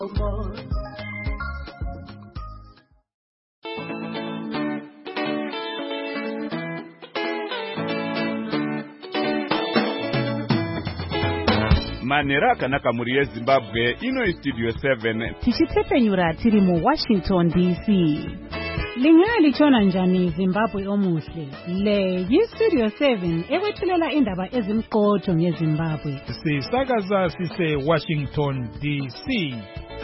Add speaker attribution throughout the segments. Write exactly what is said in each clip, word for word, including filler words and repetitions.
Speaker 1: Manera kanaka muri Zimbabwe ino studio seven
Speaker 2: tichitepenyura tiri mu Washington D C. Lingali chona njani Zimbabwe omuhle. Le yi studio seven ewethulela indaba ezimqotho ngeZimbabwe.
Speaker 3: Sisakaza sise Washington D C.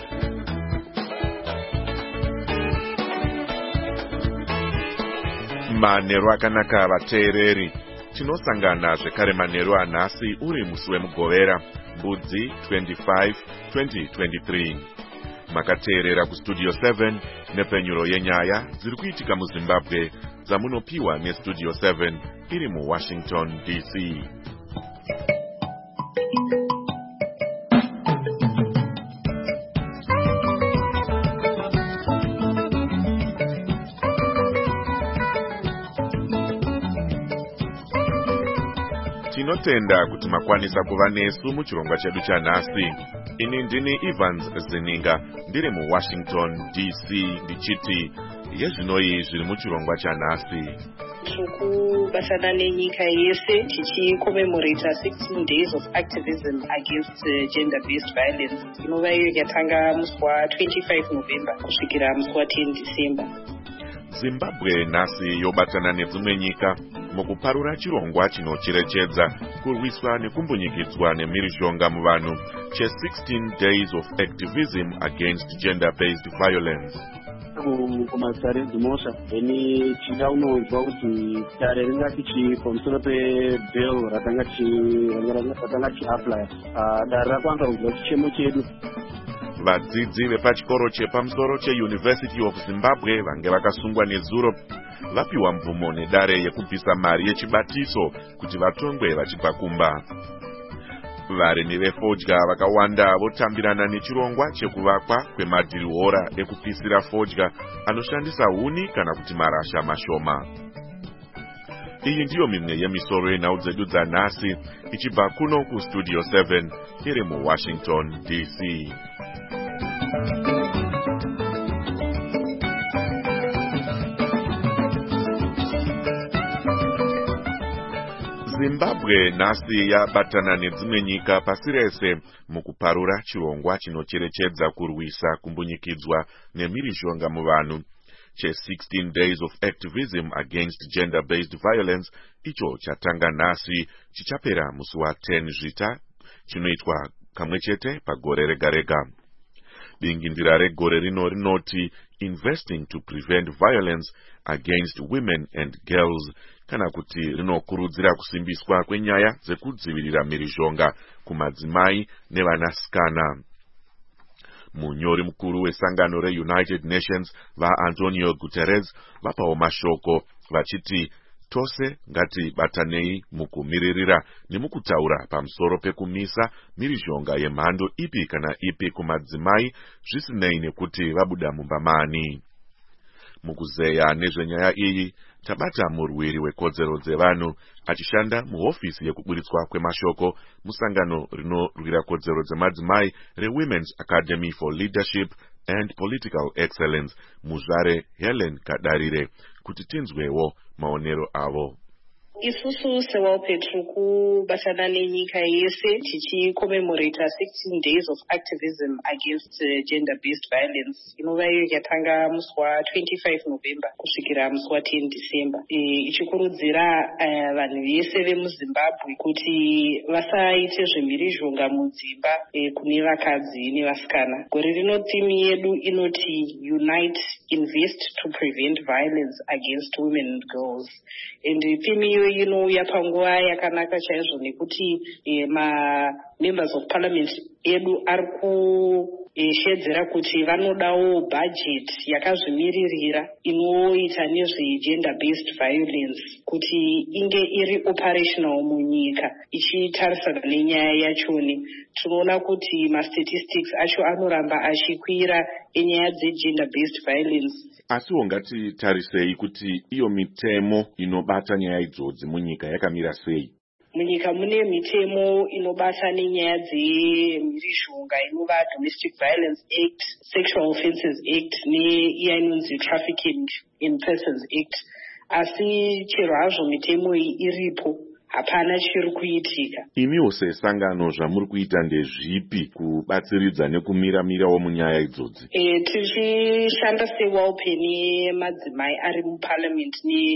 Speaker 4: Manero akanaka vateereri. Tinosangana zvekare manheru anhasi uri musi wemugovera Budzi twenty-five twenty twenty-three. Makateerera kustudio seven nepenyuro yenyaya dziri kuitika muZimbabwe dzamunopiwa nestudio seven iri muWashington D C. Tinotenda kuti makwanisa kuva nesu muchirongwa chedu chanhasi. Ini ndini Evans Zininga ndiri muWashington D C ndichiti yezvinoi zviri muchirongwa chanhasi.
Speaker 5: Tikubatana nenyika yese tichicommemorate sixteen days of activism against uh, gender-based violence. Inova iyo yatanga musi wa twenty-five November kusvikira musi wa ten December.
Speaker 4: Zimbabwe nhasi yobatana nedzimwe nyika mukuparura chirongwa chinocherechedza kurwiswa nekumbunyikidzwa nemhirizhonga muvanhu che sixteen days of activism against gender-based violence.
Speaker 6: Kumasare dzimosha eni chida unonzwa kuti tare ringati chi pamusoro pebill ratanga chi ratanga chi apply dare rakwanga kuzwa chichemo chedu.
Speaker 4: Vadzidzi vepachikoro chepamusoro cheUniversity of Zimbabwe vange vakasungwa nezuro vapiwa mvumo nedare yekubvisa mari yechibatiso kuti vatongwe vachibva kumba. Varimi vefodya vakawanda votambirana nechirongwa chekuvakwa kwemadhirihora ekupisira fodya anoshandisa huni kana kuti marasha mashoma. Iyi ndiyo mimwe yemisoro yenhau dzedu dzanhasi ichibva kuno kustudio seven iri muWashington D C. Zimbabwe nhasi yabatana nedzimwe nyika pasi rese mukuparura chirongwa chinocherechedza kurwisa kumbunyikidzwa nemhirizhonga muvanhu che sixteen days of activism against gender-based violence icho chatanga nhasi chichapera musi wa ten Zvita chinoitwa kamwe chete pagore rega rega. Dingindira regore rino rinoti investing to prevent violence against women and girls, kana kuti rinokurudzira kusimbiswa kwenyaya dzekudzivirira mhirizhonga kumadzimai nevanasikana. Munyori mukuru wesangano reUnited Nations vaAntonio Guterres vapawo mashoko vachiti tose ngati batanei mukumiririra nemukutaura pamusoro pekumisa mhirizhonga yemhando ipi kana ipi kumadzimai zvisinei nekuti vabuda mumba mani. Mukuzeya nezvenyaya iyi tabata murwiri wekodzero dzevanhu achishanda muhofisi yekuburitswa kwemashoko musangano rinorwira kodzero dzemadzimai reWomen's Academy for Leadership and Political Excellence Muzvare Helen Kadarire kuti tinzwewo maonero avo.
Speaker 5: Isusu seWalPe tikubatana nenyika yese tichicommemorate sixteen days of activism against uh, gender-based violence. Inova iyo yatanga musi wa twenty-five November kusvikira musi wa ten December. Ichikurudzira uh, vanhu vese vemuZimbabwe kuti vasaite zvemhirizhonga mudzimba uh, kune vakadzi nevasikana. Gore rino theme yedu inoti Unite, Invest to Prevent Violence Against Women and Girls. And theme iyo inouya panguva yakanaka chaizvo nekuti eh, ma members of parliament edu ari kushedzera kuti vanodawo budget yakazvimiririra inoita nezve gender based violence kuti inge iri operational munyika ichitarisana nenyaya yachoni. Tinoona kuti ma statistics acho anoramba achikwira enyaya dze-gender based violence.
Speaker 4: Asiwo ngati tarisei kuti iyo mitemo inobata nyaya idzodzi munyika yakamira sei?
Speaker 5: munyika mune mitemo inobata nenyaya dzemhirizhonga inova Domestic Violence Act, Sexual Offences Act neiya inonzi Trafficking in Persons Act. Asi chero hazvo mitemo iyi iripo, hapana chiri kuitika.
Speaker 4: Imiwo sesangano zvamuri kuita ndezvipi kubatsiridza nekumiramirawo munyaya idzodzi?
Speaker 5: E, tichishanda sewalpe nemadzimai ari muparliament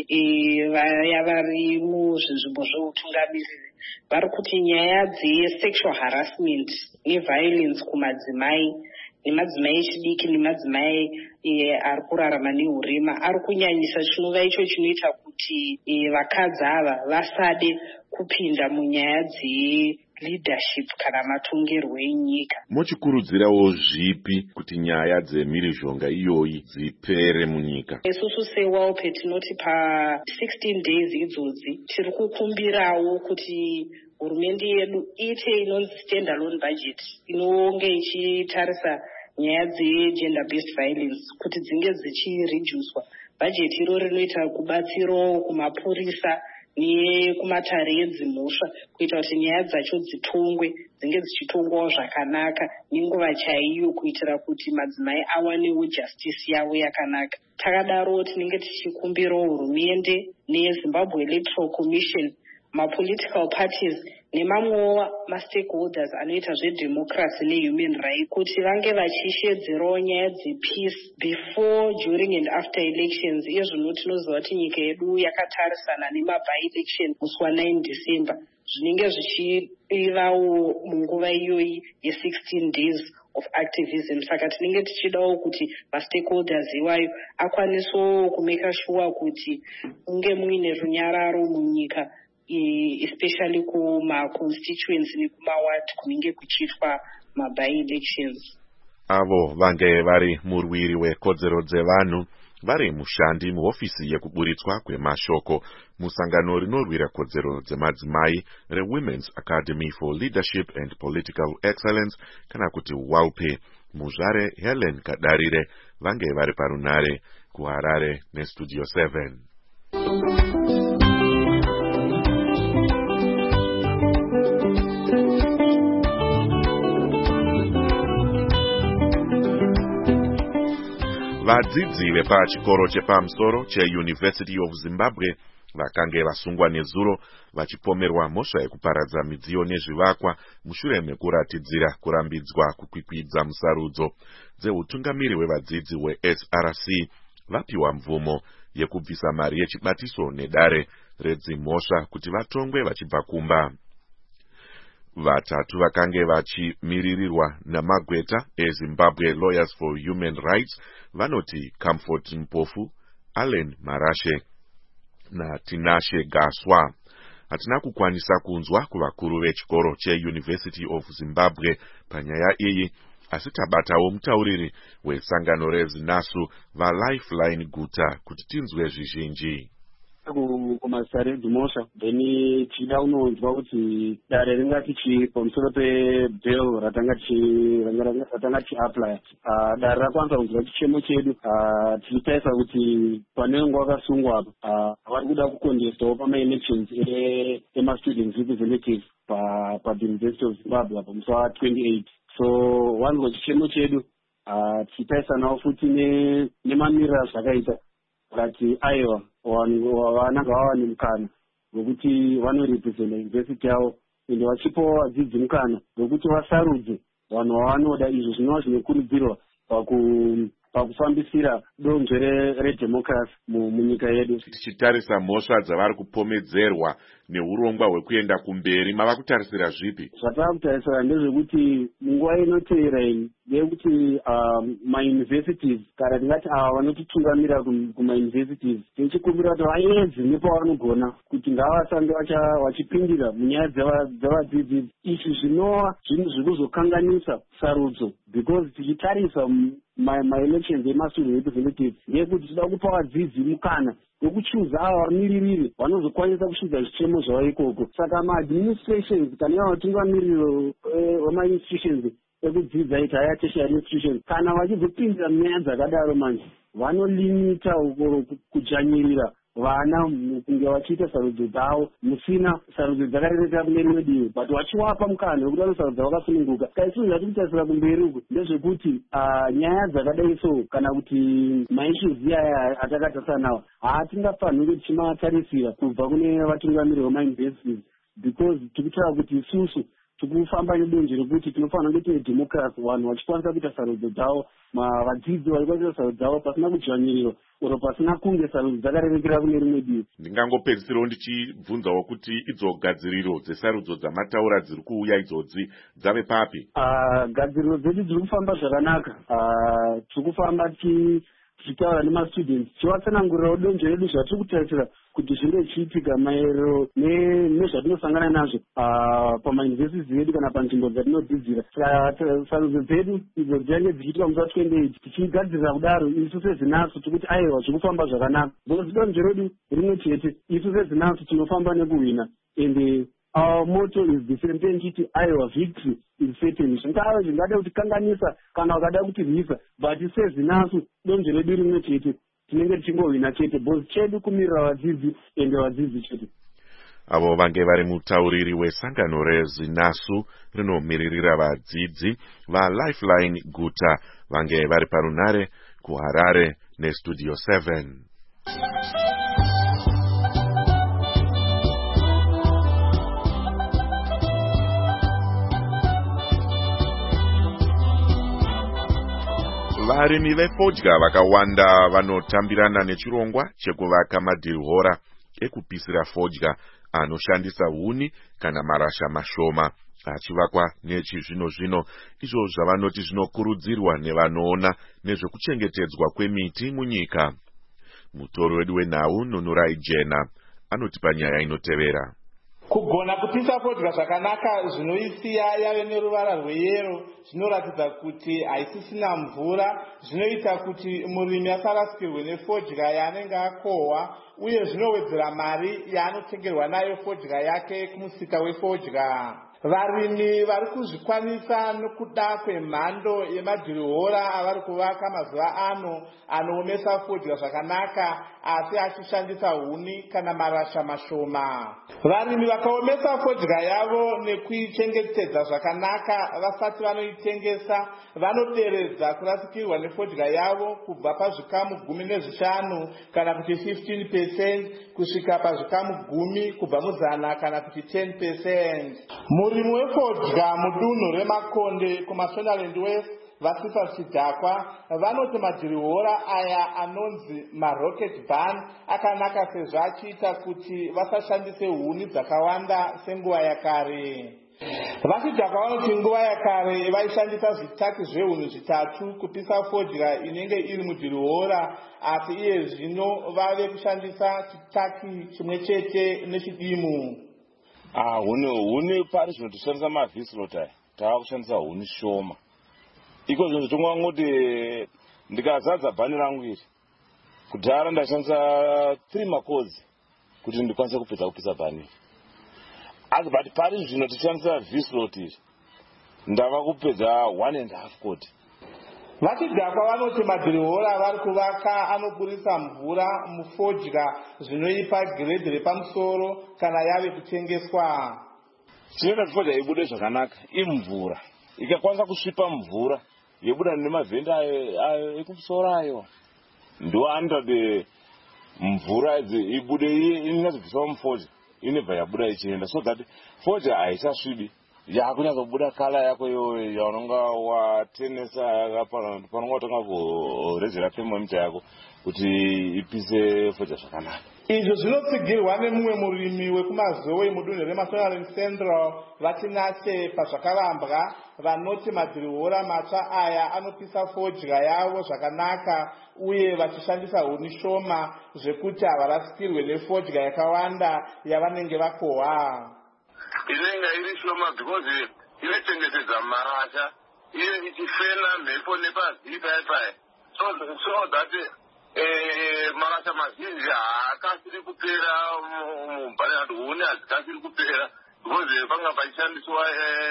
Speaker 5: nevaya vari muzvinzvimbo zveutungamiriri vari kuti nyaya dzesexual harassment neviolence kumadzimai nemadzimai echidiki nemadzimai e, ari kurarama neurema ari kunyanyisa chinova icho chinoita kuti e, vakadzi ava vasade kupinda munyaya dzeleadership kana matongerwo enyika.
Speaker 4: Muchikurudzirawo zvipi kuti nyaya dzemhirizhonga iyoyi dzipere munyika?
Speaker 5: Isusu sewalpe tinoti pa sixteen days idzodzi tiri kukumbirawo kuti hurumende yedu ite inonzi stand alone budget inonge ichitarisa nyaya dzegender based violence kuti dzinge dzichireducwa. Budget iro rinoita kubatsiro kumapurisa nekumatare edzimhosva kuita kuti nyaya dzacho dzitongwe dzinge dzichitongwawo zvakanaka nenguva chaiyo kuitira kuti madzimai awanewo justice yavo yakanaka. Takadaro tinenge tichikumbirawo hurumende neZimbabwe Electoral Commission, mapolitical parties nemamwewo mastakeholders anoita zvedemocracy nehuman rights kuti vange vachishedzerawo nyaya dzepeace before, during and after elections. Iyo zvino tinoziva kuti nyika yedu yakatarisana nemabi-election musi wa9 December zvinenge zvichivawo munguva iyoyi ye16 days of activism. Saka tinenge tichidawo kuti mastakeholders iwayo akwanisewo kumeka sure kuti unge muine runyararo munyika, especially kuma-constituency nekuma-ward kunenge kuchiitwa mabi-elections.
Speaker 4: Avo vange vari murwiri wekodzero dzevanhu vari mushandi muhofisi yekuburitswa kwemashoko musangano rinorwira kodzero dzemadzimai reWomen's Academy for Leadership and Political Excellence kana kuti WALPE. Muzvare Helen Kadarire vange vari parunare kuHarare neStudio seven. Vadzidzi vepachikoro chepamusoro cheUniversity of Zimbabwe vakange vasungwa nezuro vachipomerwa mhosva yekuparadza midziyo nezvivakwa mushure mekuratidzira kurambidzwa kukwikwidza musarudzo dzeutungamiri hwevadzidzi hweS R C vapiwa mvumo yekubvisa mari yechibatiso nedare redzimhosva kuti vatongwe vachibva kumba. Vatatu vakange vachimiririrwa namagweta eZimbabwe Lawyers for Human Rights vanoti Comfort Mpofu, Allen Marashe naTinashe Gaswa. Hatina kukwanisa kunzwa kuvakuru vechikoro cheUniversity of Zimbabwe panyaya iyi, asi tabatawo mutauriri wesangano reZinasu vaLifeline Guta kuti tinzwe zvizhinji.
Speaker 6: kumasare dzimhosva then chida unonzwa kuti dare ringati chi pamusoro pebill ratanga ratanga chiapply dare rakwanisa kunzwa chichemo chedu tichitaisa kuti panenge wakasungwa apa vari kuda kucontestawo pama-elections ema-student representatives pauniversity of Zimbabwe apa musi wa28. So wanzwa chichemo chedu tichitaisa nawo futi nemamirira zvakaita kuti aiwa vananga vava nemukana wekuti vanorepresenta university yavo ende vachipawo vadzidzi mukana wekuti vasarudze vanhu vavanoda. Izvo zvinova zvinokurudzirwa pakufambisira donzvo redemocracy munyika yedu.
Speaker 4: Tichitarisa mhosva dzavari kupomedzerwa neurongwa hwekuenda kumberi, mava kutarisira zvipi?
Speaker 6: Zvatava kutarisira ndezvekuti munguva inoteera iyi ndeyekuti mauniversities kana tingati ava vanotitungamira kumauniversities tichikumbira kuti vaedze nepavanogona kuti ngavasange vachipindira munyaya dzevadzidzi. Izvi zvinova zvinhu zviri kuzokanganisa sarudzo because tichitarisa ma-elections ema-student representatives ndeyekuti tinoda kupa vadzidzi mukana wekuchuza ava vamiririri vanozokwanisa kuchudza zvichemo zvavo ikoko. Saka ma-administrations kana iva vatungamiriro vema-institutions ekudzidza ita higher tertiary institutions kana vachizopindira munyaya dzakadaro manje vanolimita ukoro kujanyirira vana kunge vachiita sarudzo dzavo musina sarudzo dzakarerekera kune rimwe divi but vachiwapa mukana wekuti vanosarudza vakasununguka. Kaisuu zvati kutasira kumberi uku ndezvekuti nyaya dzakadai so kana kuti maissues iyaya atakatarisana nawo haatingafaniri kuti timatarisira kubva kune vatungamiri vemauniversities because tikutaura kuti isusu tikufamba nedonje rekuti tinofanira kunge tine democracy, vanhu vachikwanisa kuita sarudzo dzavo, vadzidzi vachikwanisa sarudzo dzavo pasina kudzvanyiriro oro pasina kunge sarudzo dzakarerekera kune rimwe divi.
Speaker 4: Ndingangopedzisirawo ndichibvunzawo kuti idzo gadziriro dzesarudzo dzamataura dziri kuuya idzodzi dzave papi?
Speaker 6: Gadziriro dzedu dziri kufamba zvakanaka. Tiri kufamba tichitaura nemastudents tichivatsanangurirawo donje redu zvatiri kutarisira kuti zvinge zvichiitika maerero nezvatinosangana nazvo pamauniversities edu kana panzvimbo dzatinodzidzira. Sarudzo dzedu idzo dzinenge dzichiitwa musa twenty-eight tichigadzirira kudaro isu sezinasu tikuti aiwa zviri kufamba zvakanaka because donje redu rimwe chete, isu sezinasu tinofamba nekuhwina ende our motto is the same thing, chiti aiwa victory is certain. Zvingave zvingada kutikanganisa kana vakada kutirwisa but sezinasu donje redu rimwe chete tinenge tichingohwina chete because chedu kumirira vadzidzi ende vadzidzi chete.
Speaker 4: Avo vange vari mutauriri wesangano rezinasu rinomiririra vadzidzi vaLifeline Guta vange vari parunare kuHarare neStudio seven. Varimi vefodya vakawanda vanotambirana nechirongwa chekuvaka madhirihora ekupisira fodya anoshandisa huni kana marasha mashoma achivakwa nechizvino zvino, izvo zvavanoti zvinokurudzirwa nevanoona nezvekuchengetedzwa kwemiti munyika. Mutori wedu wenhau Nunurai Jena anotipa nyaya inotevera.
Speaker 7: Kugona kupisa fodya zvakanaka zvinoisiya yave neruvara rweyero zvinoratidza kuti haisisina mvura, zvinoita kuti murimi asarasikirwe nefodya yaanenge akohwa uye zvinowedzera mari yaanotengerwa nayo fodya yake kumusika wefodya. Varimi vari kuzvikwanisa nokuda kwemhando yemadhirihora avari kuvaka mazuva ano anoomesa fodya zvakanaka asi achishandisa huni kana marasha mashoma. Varimi vakaomesa fodya yavo nekuichengetedza zvakanaka vasati vanoitengesa vanoderedza kurasikirwa nefodya yavo kubva pazvikamu gumi nezvishanu kana kuti fifteen percent kusvika pazvikamu gumi kubva muzana kana kuti ten percent. Murimi wefodya mudunhu remakonde kumashonaland west vasipa chidhakwa vanoti madhirihora aya anonzi marocket ban akanaka sezvo achiita kuti vasashandise huni dzakawanda senguva yakare. Vachidhakwa vanoti nguva yakare vaishandisa zvitaki zvehuni zvitatu kupisa fodya inenge iri mudhirihora asi iye zvino vave kushandisa chitaki chimwe chete nechidimu.
Speaker 8: Ah, huni huni pari zvino tichishandisa mavislot aya tava kushandisa huni shoma. Iko zvinhu zvingangoti ndikazadza bhani rangu iri kudhara ndashandisa three makodzi kuti ndikwanise kupedza kupisa bhani. Asi but pari zvino tichishandisa vislot iri ndava kupedza one and a half kodi.
Speaker 7: Vachidhakwa vanoti madhirihora vari kuvaka anoburisa mvura mufodya zvinoipa giredhi repamusoro kana yave kutengeswa.
Speaker 8: Chinoita kuti fodya ibude zvakanaka imvura. Ikakwanisa kusvipa mvura yobuda nemavhenda ekumusoro ayo ndo anoda mvura ibude inyatsobviswa mufodya inobva yabuda ichienda so that fodya haisasvibi yakunyatsobuda kala yako iyoyo yaunonga watenesa panonga watanga kurezera pemomita yako kuti ipise fodya zvakanaka.
Speaker 7: Izvo zvinotsigirwa nemumwe murimi wekumazowe mudunhu reMashonaland Central vatinase pazvakarambwa vanoti madhirihora matsva aya anopisa fodya yavo zvakanaka uye vachishandisa huni shoma zvekuti havarasikirwe nefodya yakawanda yavanenge vakohwa.
Speaker 9: Inenge iri shoma because inochengetedza marasha iye ichifena mhepo nepazivi paya paya so so that eh marasha mazhinji haakasiri kupera mubhani huni hadzikasiri kupera because panga pachishandiswa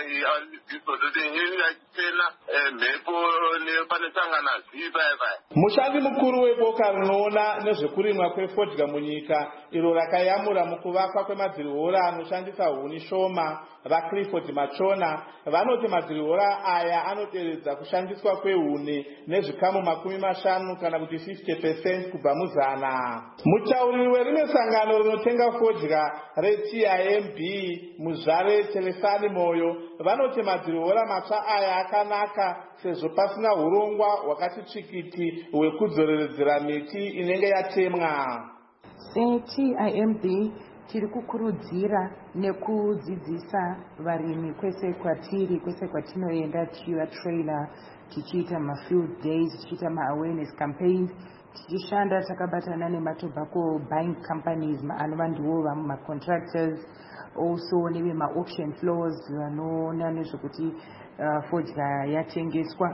Speaker 9: isotote heni yachitena mhepo nepanesangana zii paya paya.
Speaker 7: Mushandi mukuru weboka rinoona nezvekurimwa kwefodya munyika iro rakayamura mukuvakwa kwemadzirihora anoshandisa huni shoma vaClifford Machona vanoti madzirihora aya anoderedza kushandiswa kwehuni nezvikamu makumi mashanu kana kuti fifty percent kubva muzana. Mutauriri werimwe sangano rinotenga fodya reT I M B muzvare Telesani Moyo vanoti madzirihora matsva aya akanaka sezvo pasina urongwa hwakati tsvikiti hwekudzoreredzera miti inenge yatemwa.
Speaker 10: seT I M B tiri kukurudzira nekudzidzisa varimi kwese kwatiri kwese kwatinoenda tichiva trailer tichiita mafield days tichiita maawareness campaigns tichishanda takabatana nematobacco buying companies anova ndiwo macontractors also neve maauction floors vanoona nezvekuti fodya yatengeswa.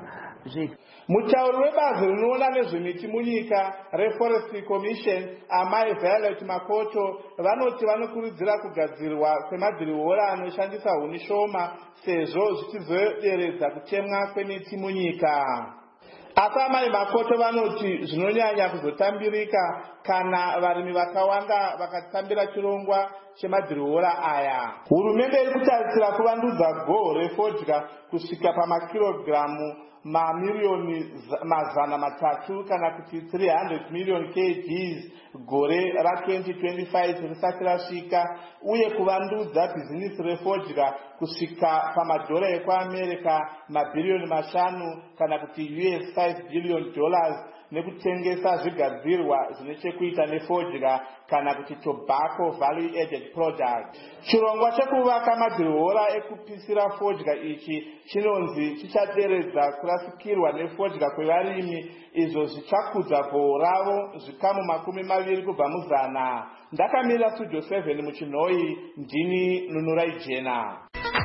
Speaker 7: Mutauri webazi rinoona nezvemiti munyika reForestry Commission amai Violet Makoto vanoti vanokurudzira kugadzirwa kwemadzirihora anoshandisa huni shoma sezvo zvichizoderedza kutemwa kwemiti munyika. Asi amai Makoto vanoti zvinonyanya kuzotambirika kana varimi vakawanda vakatambira chirongwa chemadzirihora aya. Hurumende iri kutarisira kuvandudza goho refodya kusvika pamakirogiramu mamiliyoni mazana matatu kana kuti three hundred million kilograms gore ra twenty twenty-five risati rasvika uye kuvandudza bhizinisi refodya kusvika pamadhora ekuAmerica mabhiriyoni mashanu kana kuti U S five billion dollars nekutengesa zvigadzirwa zvine chekuita nefodya kana kuti tobacco value added product. Chirongwa chekuvaka madzirihora ekupisira fodya ichi chinonzi chichaderedza kurasikirwa nefodya kwevarimi izvo zvichakudza goho ravo zvikamu makumi maviri kubva muzana. Ndakamira Studio seven muchinhoi ndini Nunurai Jena.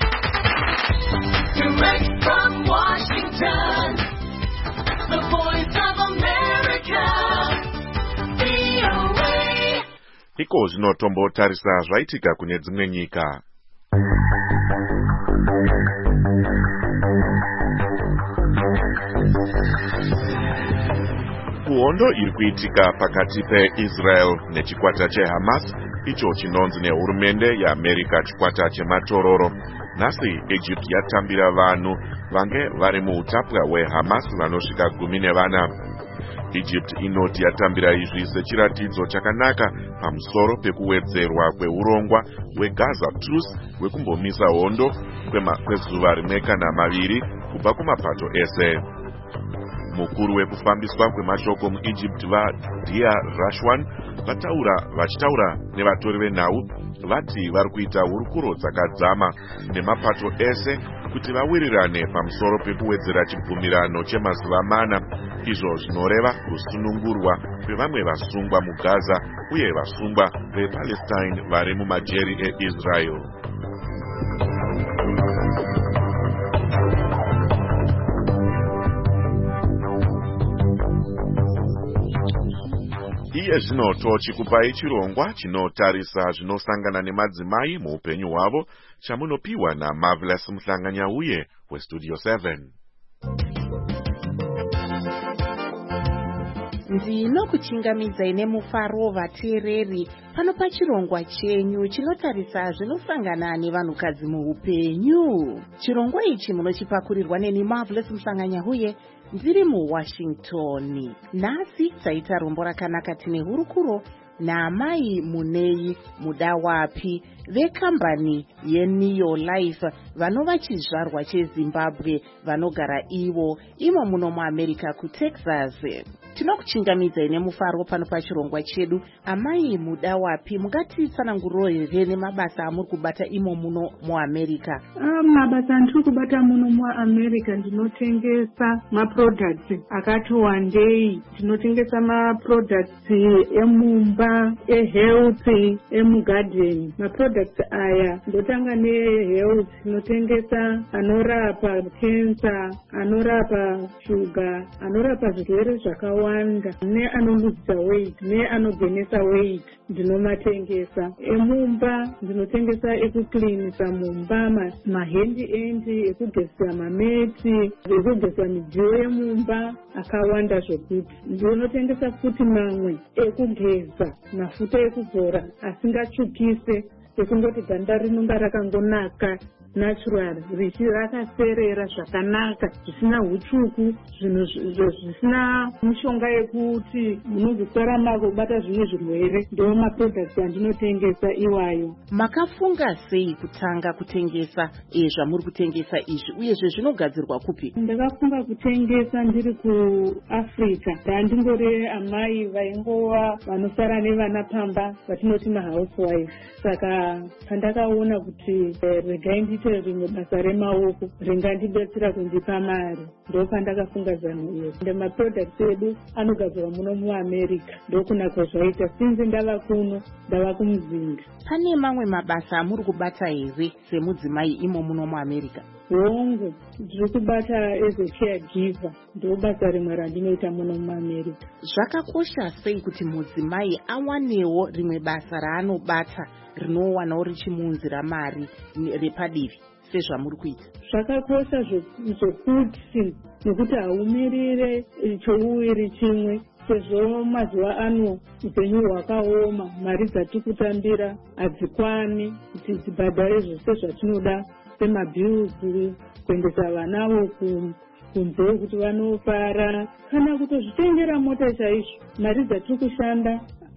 Speaker 11: Direct from Washington, the voice of America, V O A.
Speaker 4: Iko zvinotombotarisa zvaitika kune dzimwe nyika. Kuhondo iri kuitika pakati peIsrael nechikwata cheHamas icho chinonzi nehurumende yeAmerica chikwata chematororo. Nhasi Egypt yatambira vanhu vange vari muutapwa hweHamas vanosvika gumi nevana. Egypt inoti yatambira izvi sechiratidzo chakanaka pamusoro pekuwedzerwa kweurongwa hweGaza Truce hwekumbomisa hondo kwezuva rimwe kana maviri kubva kumapato ese. Mukuru wekufambiswa kwemashoko muEgypt vaDia Rashwan vataura vachitaura nevatori venhau vati vari kuita hurukuro dzakadzama nemapato ese kuti vawirirane pamusoro pekuwedzera chibvumirano chemazuva mana izvo zvinoreva kusunungurwa kwevamwe vasungwa muGaza uye vasungwa vePalestine vari mumajeri eIsrael. Iye zvino tochikupai chirongwa chinotarisa zvinosangana nemadzimai muupenyu hwavo chamunopiwa naMarvelous Muhlanganyauye weStudio seven.
Speaker 12: Ndinokuchingamidzai nemufaro vateereri pano pachirongwa chenyu chinotarisa zvinosangana nevanhukadzi muupenyu. Chirongwa ichi munochipakurirwa neni Marvelous Muhlanganyauye ndiri muWashington. Nhasi taita rombo rakanaka tine hurukuro naamai Munei Mudawapi vekambani yeNeo Life vanova chizvarwa cheZimbabwe vanogara ivo imo muno muAmerica kuTexas. Tinokuchingamidzai nemufaro pano pachirongwa chedu. Amai Mudawapi, mungatitsanangurire nemabasa amuri kubata imo muno muAmerica?
Speaker 13: Uh, mabasa andiri kubata muno muAmerica ndinotengesa maproducts akati wandei. Ndinotengesa maproducts emumba ehealth emugarden. Maproducts aya ndotanga nehealth inotengesa anorapa cancer, anorapa sugar, anorapa zvirwere zvakawanda, neanoluzisa weight neanogainisa weight ndinomatengesa. Emumba ndinotengesa ekuklinisa mumba, mahendi endi ekugezesa mameti, ekugezesa midziyo yemumba akawanda zvokuti. Ndinotengesa futi mamwe ekugeza, mafuta ekuzora asingatsvukise, ekungoti ganda rinonga rakangonaka natural, richi rakaserera zvakanaka, zvisina hutsvuku, zvinhu zvisina mushonga yekuti munozosara makubata zvimwe zvirwere. Ndiwo maproducts andinotengesa iwayo.
Speaker 12: Makafunga sei kutanga kutengesa zvamuri kutengesa izvi, uyezve zvinogadzirwa kupi?
Speaker 13: Ndakafunga kutengesa ndiri kuAfrica. Ndandingori amai vaingova vanosara nevana pamba, vatinoti mahousewife. Saka pandakaona kuti regai ndiite rimwe basa remaoko ringandidetsera kundipa mari, ndo pandakafunga zano iro. Ende maproducts edu anogadzirwa muno muAmerica, ndokunaka zvaita sinzi ndava kuno, ndava kumuzinda.
Speaker 12: Pane mamwe mabasa amuri kubata here semudzimai imo muno muAmerica?
Speaker 13: Hongu, ndiri kubata as a caregiver, ndo basa rimwe randinoita muno muAmerica.
Speaker 12: Zvakakosha sei kuti mudzimai awanewo rimwe basa raanobata rinowanawo richimunzira mari repadivi sezvamuri kuita?
Speaker 13: Zvakakosha zvokuti nekuti haumirire chouwiri chimwe, sezvo mazuva ano upenyu hwakaoma, mari dzatiri kutambira hadzikwani kuti dzibhadhare zvose zvatinoda semabhiuzi, kuendesa vanavo kunze kuti vanofara, kana kutozvitengera mota chaizvo. Mari dzatiri kushanda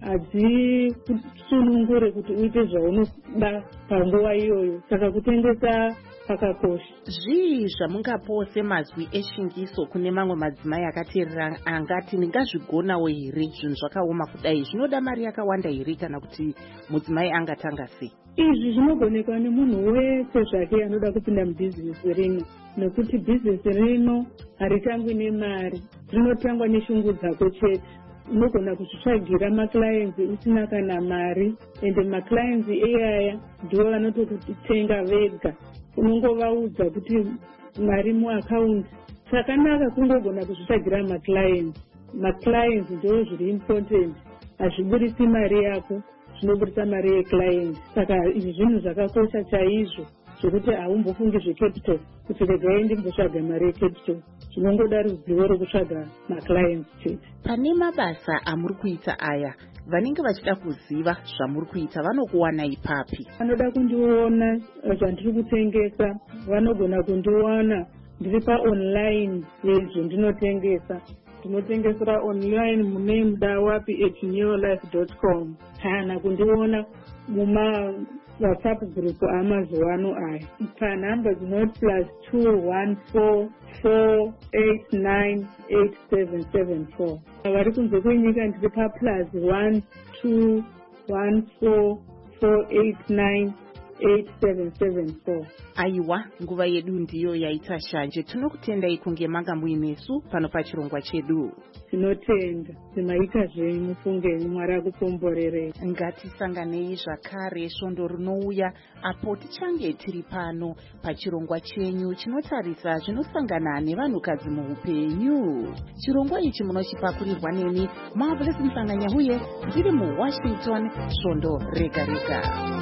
Speaker 13: hadzikusunungure kuti uite zvaunoda panguva iyoyo, saka kutengesa pakakosha.
Speaker 12: Zvii zvamungapawo semazwi eshingiso kune mamwe madzimai akateerera angati ndingazvigonawo here zvinhu zvakaoma kudai, zvinoda mari yakawanda here, kana kuti mudzimai angatanga sei?
Speaker 13: Izvi zvinogonekwa nemunhu wese zvake anoda kupinda mubhizinesi rino, nekuti bhizinesi rino haritangwi nemari, rinotangwa neshungu dzako chete. Unogona kuzvitsvagira maclients usina kana mari, ende maclients iyaya ndiwo vanotokutenga vega. Unongovaudza kuti mari muaccount. Zvakanaka kungogona kuzvitsvagira maclients. Maclients ndiwo zviri important, hazviburitsi mari yako, zvinoburitsa mari yeclient. Saka izvi zvinhu zvakakosha chaizvo, zvekuti haumbofungi zvecapital kuti regai ndimbotsvaga mari yecapital. Zvinongoda ruzivo rokutsvaga maclients chete.
Speaker 12: Pane mabasa amuri kuita aya, vanenge vachida kuziva zvamuri kuita vanokuwanai papi?
Speaker 13: Vanoda kundiona zvandiri kutengesa, vanogona kundiwana ndiri paonline yezvo ndinotengesa. Ndinotengesera online mune mudawapi at neolife dot com, kana kundiona muma WhatsApp group amazuva ano aya panhamba dzinoti plus two one four four eight nine eight seven seven four. Vari kunze kwenyika ndiri pa plus one two one four four eight nine eight seven seven four.
Speaker 12: Aiwa, nguva yedu ndiyo yaita shanje. Tinokutendai kunge manga muinesu pano pachirongwa chedu.
Speaker 13: Tinotenda timaita zvenyu mufunge Mwari akupomborerei.
Speaker 12: Ngatisanganei zvakare svondo rinouya apo tichange tiri pano pachirongwa chenyu chinotarisa zvinosangana nevanhukadzi muupenyu. Chirongwa ichi munochipakurirwa neni Marvelous Msanganyahuye, ndiri muWashington. Svondo rega rega.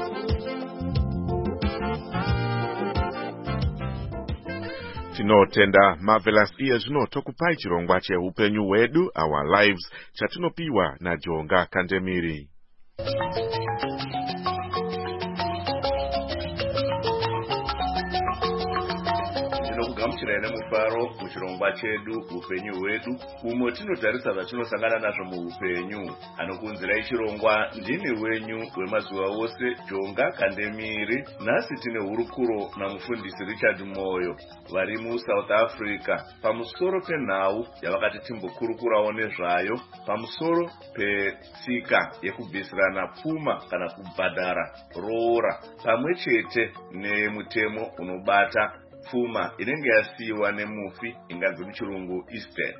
Speaker 4: Tinotenda Marvelous. Iye zvino tokupai chirongwa cheupenyu hwedu, Our Lives, chatinopiwa naJonga Kandemiri.
Speaker 14: Tinokugamuchirai nemufaro muchirongwa chedu upenyu hwedu, umo tinotarisa zvatinosangana nazvo muupenyu. Anokunzirai chirongwa ndini wenyu wemazuva ose, Jonga Kandemiri. Nhasi tine hurukuro namufundisi Richard Moyo vari muSouth Africa pamusoro penhau yavakati timbokurukurawo nezvayo, pamusoro petsika yekubvisirana pfuma kana kubhadhara roora, pamwe chete nemutemo unobata pfuma inenge yasiyiwa nemufi, inganzi muchirungu estate.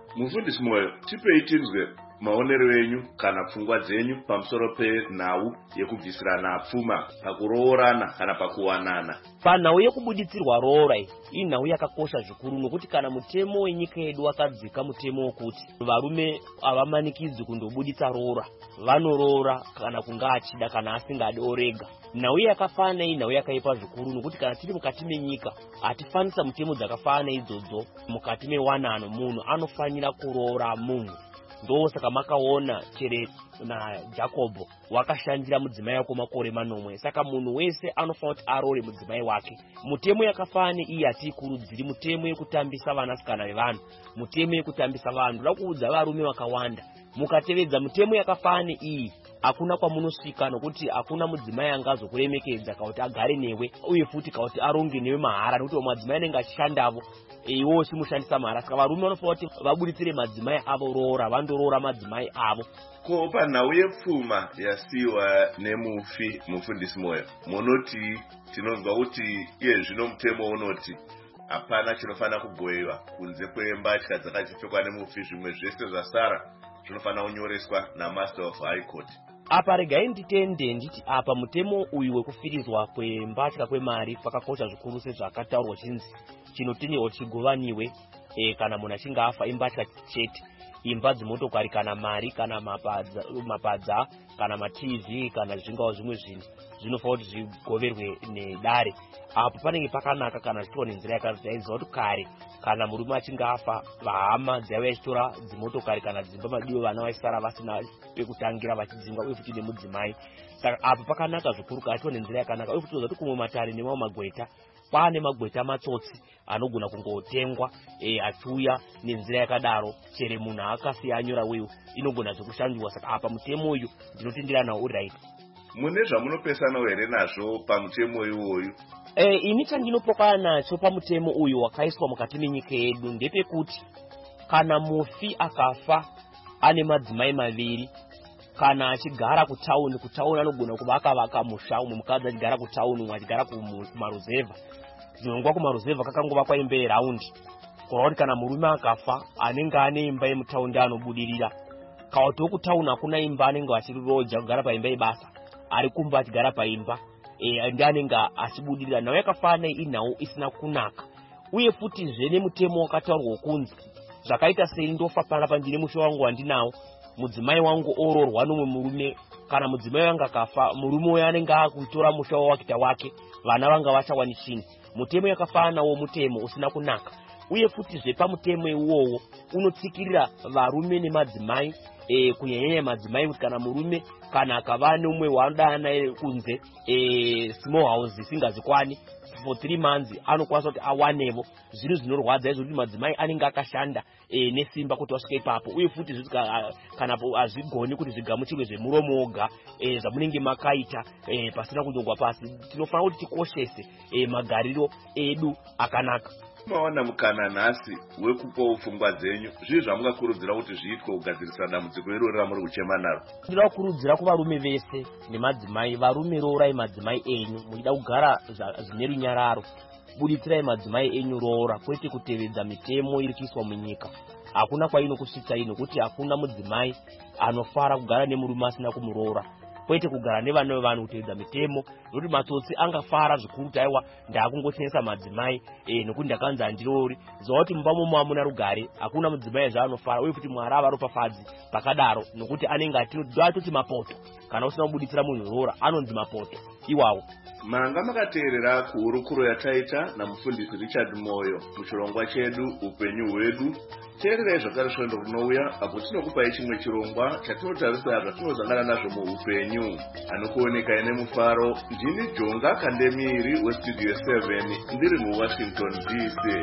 Speaker 14: Mufundisi Moyo, tipei tinzwe maonero enyu kana pfungwa dzenyu pamusoro penhau yekubvisirana pfuma pakuroorana kana pakuwanana.
Speaker 15: Panhau yekubuditsirwa roora iyi nhau yakakosha zvikuru nokuti kana mutemo wenyika yedu wakadzika mutemo wokuti varume havamanikidzwi kundobuditsa roora, vanoroora kana kunga achida kana asingadi orega. Nhau yakafana iyi nhau yakaipa zvikuru nokuti kana tiri mukati menyika hatifanisa mutemo dzakafana idzodzo. Mukati mewanano munhu anofanira kuroora munhu. Ndo saka makaona chere naJakobho wakashandira mudzimai wake makore manomwe. Saka munhu wese anofanira kuti arore mudzimai wake. Mutemo yakafana iyi hatikurudziri mutemo yekutambisa vanasikana vevanhu, mutemo yekutambisa vanhu. Ndoda kuudza varume vakawanda, mukatevedza mutemo yakafana iyi hakuna kwamunosvika nokuti hakuna mudzimai angazokuremekedza kuti agare newe uye futi kuti aronge newe mahara nokuti madzimai anenge achishandavo iwo uchimushandisa mahara. Saka varume vanofanira kuti vabuditsire madzimai avo roora, vandoroora madzimai avo.
Speaker 14: Ko panhau yepfuma yasiwa nemufi Mufundisi Moyo, munoti tinonzwa kuti iye zvino mutemo unoti hapana chinofana kugoyiwa kunze kwembatya dzakachipfekwa nemufi, zvimwe zvese zvasara zvinofana kunyoreswa naMaster of High Court.
Speaker 15: Apa regai nditende nditi apa mutemo uyu wekufirizwa kwembatya kwemari pakakosha zvikuru sezvakataurwa chinzi chinotenderwa chigovaniwe e, kana munhu achinge afa imbatya chete, imba dzimotokari kana mari kana mapadza, mapadza kana maTV kana zvingawo zvimwe zvinhu zvinofanira kuti zvigoverwe nedare. Apo panenge pakanaka kana zvichiitwa nenzira yakazaidzwa kuti kare kana murume achinge afa vahama dzaiva vachitora dzimotokari kana dzimba madiwe vana vaisara vasina pekutangira vachidzingwa uye futi nemudzimai. Saka apo pakanaka zvikuru kachiitwa nenzira yakanaka uye futi toziva kuti kumwe matare nemamwe magweta kwaane magweta matsotsi anogona kungotengwa e, achiuya nenzira yakadaro chere munhu akasiya anyora wiwu inogona zvekushandurwa. Saka apa mutemo uyu ndinotendera nawo uri right.
Speaker 14: Mune zvamunopesanawo here nazvo pamutemo iwoyu?
Speaker 15: E, ini chandinopokana nacho pamutemo uyu wakaiswa mukati menyika yedu ndepekuti kana mufi akafa ane madzimai maviri, kana achigara kutauni, kutauni anogona kuva akavaka musha, umwe mukadzi achigara kutauni umwe achigara kumaruzevha. Dzinonguva kumaruzevha kakangova imba yeraundi, kureva kuti kana murume akafa anenge ane imba yemutaundi anobudirira, kauti wokutauni hakuna imba anenge achiroja kugara paimba yebasa, ari kumba achigara paimba e, ndi anenge achibudirira. Nhau yakafana inhau isina kunaka uye futi zvene mutemo wakataurwa kunzi zvakaita sei ndofa panapa ndine musha wangu wandinawo, mudzimai wangu ororwa nomwe murume, kana mudzimai wangu akafa murume uyo anenge akutora musha wawakita wake, vana vanga vachawani chini. Mutemo yakafanawo mutemo usina kunaka uye futi zvepamutemo iwowo unotsikirira varume nemadzimai e, kunyanya madzimai kuti kana murume kana akava neumwe waanoda naye kunze e, small house isingazikwani for three months anokwanisa kuti awanevo. Zvinhu zvinorwadza izvo kuti madzimai anenge akashanda e, nesimba kuti wasvika ipapo uye futi zviti kana hazvigoni kuti zvigamuchirwe zvemuromo woga e, zvamunenge makaita e, pasina kunyongwa pasi. Tinofanira kuti tikoshese e, magariro edu akanaka.
Speaker 14: Mawana mukana nhasi wekupawo pfungwa dzenyu, zvii zvamungakurudzira kuti zviitwe kugadzirisa dambudziko iroro ramuri kuchema naro?
Speaker 15: Ndinoda kukurudzira kuvarume vese nemadzimai, varume roorai madzimai enyu, muchida kugara zvine runyararo, buditsirai madzimai enyu roora, kwete kutevedza mitemo iri kuiswa munyika. Hakuna kwainokusvitsa ino kuti hakuna mudzimai anofara kugara nemurume asina kumuroora, kwete kugara nevana vevanhu kutevedza mitemo, nokuti matsotsi angafara zvikuru kuti aiwa ndakungochenesa madzimai e, nokuti ndakanzi handiroori. Zova kuti mumba momo hamuna rugare, hakuna mudzimai zvaanofara uye futi Mwari avaropafadzi pakadaro nokuti anenge atoti mapoto. Kana usina kubuditsira munhu roora anonzi mapoto iwawo.
Speaker 14: Manga makateerera kuhurukuro yataita namufundisi Richard Moyo muchirongwa chedu upenyu hwedu. Teererai zvakare svondo rinouya apo tinokupai chimwe chirongwa chatinotarisa zvatinozangana nazvo muupenyu. Anokuoneka ine mufaro, ndini Jonga Kandemiri westudio seven ndiri muWashington D C.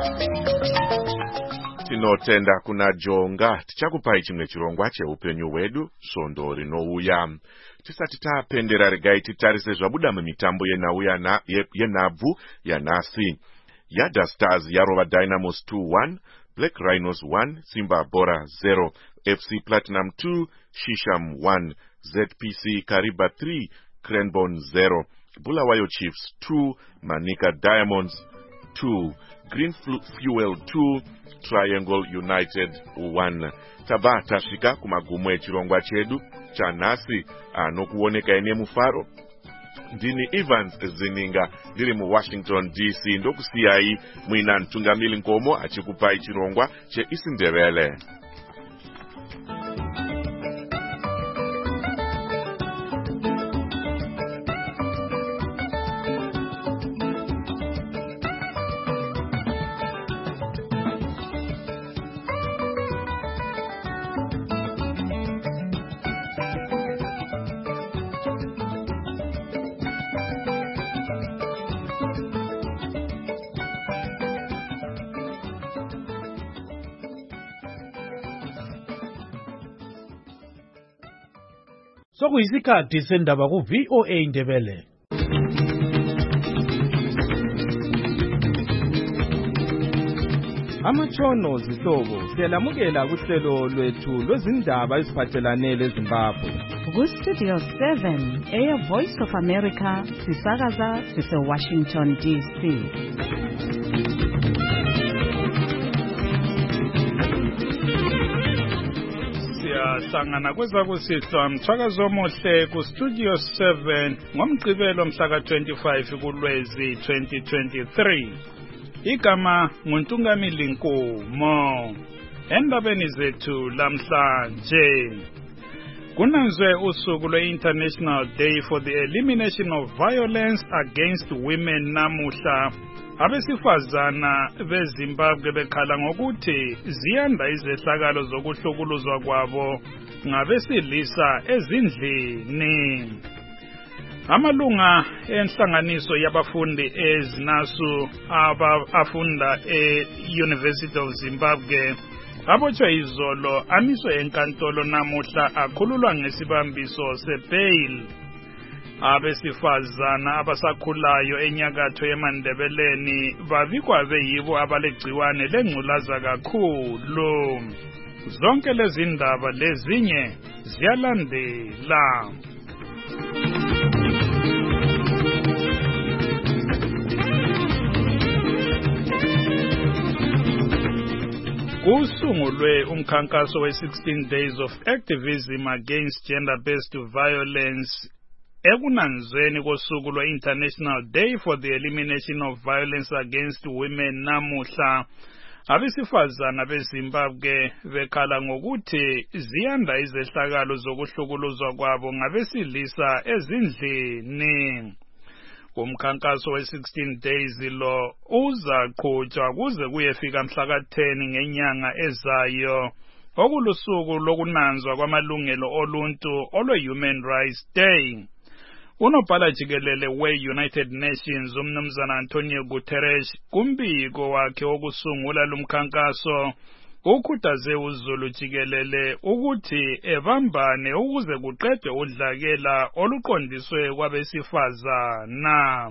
Speaker 4: Tinotenda kuna Jonga. Tichakupai chimwe chirongwa cheupenyu hwedu svondo rinouya. Tisati tapendera regai titarise zvabuda mumitambo yenhau yana yenhabvu yanhasi. Yada Stars yarova Dynamos two one, Black Rhinos one, Simba Bora zero, F C Platinum two, Shisham one, Z P C Kariba three, Cranbourne zero, Bulawayo Chiefs two, Manika Diamonds two. Green Fuel two, Triangle United one. Tabata shika kumagumu echirongwa chedu chanasi anokuoneka ene mufaro. Ndini Evans Zininga ndiri mu Washington D C ndokusiyai mwina mtungamili nkomo achikupai chirongwa che isiNdebele.
Speaker 3: Sokuyisikhathi sendaba ku V O A Ndebele.
Speaker 16: Amatshono zihlobo siyalamukela kuhlelo lwethu lwezindaba eziphathelane leZimbabwe.
Speaker 2: Ku Studio seven, Air Voice of America, sisakaza sise Washington D C.
Speaker 3: Siyahlangana kwezakusihlwa mthwakazi omuhle ku Studio seven ngomgqibelo mhla ka twenty-five kuLwezi twenty twenty-three. Igama nguNtungamili Nkomo. Endabeni zethu lamhlanje kunanzwe usuku lwe-International Day for the Elimination of Violence Against Women namuhla. Abesifazana beZimbabwe bekhala ngokuthi ziyanda izehlakalo zokuhlukuluzwa kwabo ngabesilisa ezindlini. Amalunga enhlanganiso yabafundi eZinasu abafunda e-University of Zimbabwe abotshwe izolo amiswe enkantolo namuhla akhululwa ngesibambiso sebail. Abesifazana abasakhulayo enyakatho yeMandebeleni babikwa beyibo abalegciwane lengculaza kakhulu. Zonke lezi ndaba lezinye ziyalandela. Kusungulwe umkhankaso we sixteen days of activism against gender-based violence ekunanzweni kosuku lwe-International Day for the Elimination of Violence Against Women namuhla. Abesifazana beZimbabwe bekhala ngokuthi ziyanda izehlakalo zokuhlukuluzwa kwabo ngabesilisa ezindlini. Umkhankaso we sixteen days lo uzaqhutshwa kuze kuyefika mhla ka ten ngenyanga ezayo, okulusuku lokunanzwa kwamalungelo oluntu olwe-Human Rights Day. Unobhala jikelele we-United Nations umnumzana Antonio Guterres kumbiko wakhe wokusungula lumkhankaso ukhuthaze uzulu jikelele ukuthi ebambane ukuze kuqedwe udlakela oluqondiswe kwabesifazana.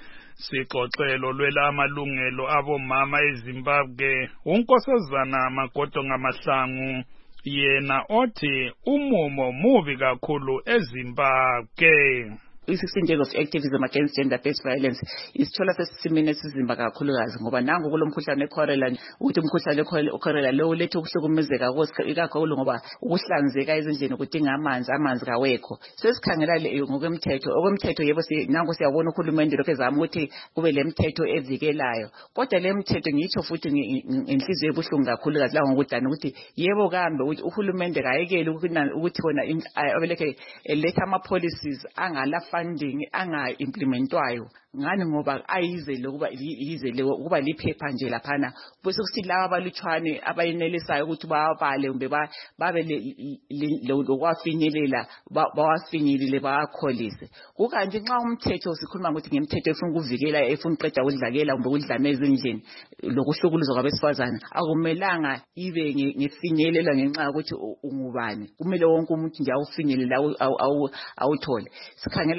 Speaker 3: Sixoxelo lwela amalungelo abomama eZimbabwe unkosazana Magodo Ngamahlangu yena othi umumo mubi kakhulu eZimbabwe.
Speaker 17: sixteen days of activism against gender-based violence isithola sesimene esizimba kakhulukazi ngoba nangu kulomkhuhlane we-cholera ukuthi umkhuhlane we-cholera lo ulethe ukuhlukumezeka ikakhulu ngoba ukuhlanzeka ezindlini kudinga amanzi amanzi kawekho. Sesikhangela ngokwemthetho okwemthetho yebo nangu siyabona uhulumende lokho ezama ukuthi kube lemthetho evikelayo, kodwa lemthetho ngitsho futhi ngenhliziyo ebuhlungu kakhulukazi la ngokudana ukuthi yebo kambe ukuthi uhulumende kayekele ukuthi wona abeleke letha ama policies angala funding anga implementwayo ngani ngoba ayizele kuba yizele kuba liphepha nje laphana bese kusithi laba abalutshwane abayinelisayo ukuthi babale kumbe babe lokwafinyelela bawafinyelele bakholise. Kukanti nxa umthetho sikhuluma ukuthi ngemthetho efuna ukuvikela efuna uqeda udlakela kumbe udlame ezindlini lokuhlukuluzwa kwabesifazana akumelanga ibe ngefinyelela ngenxa ukuthi ungubani, kumele wonke umuntu nje awufinyelela awuthole. Sikhangela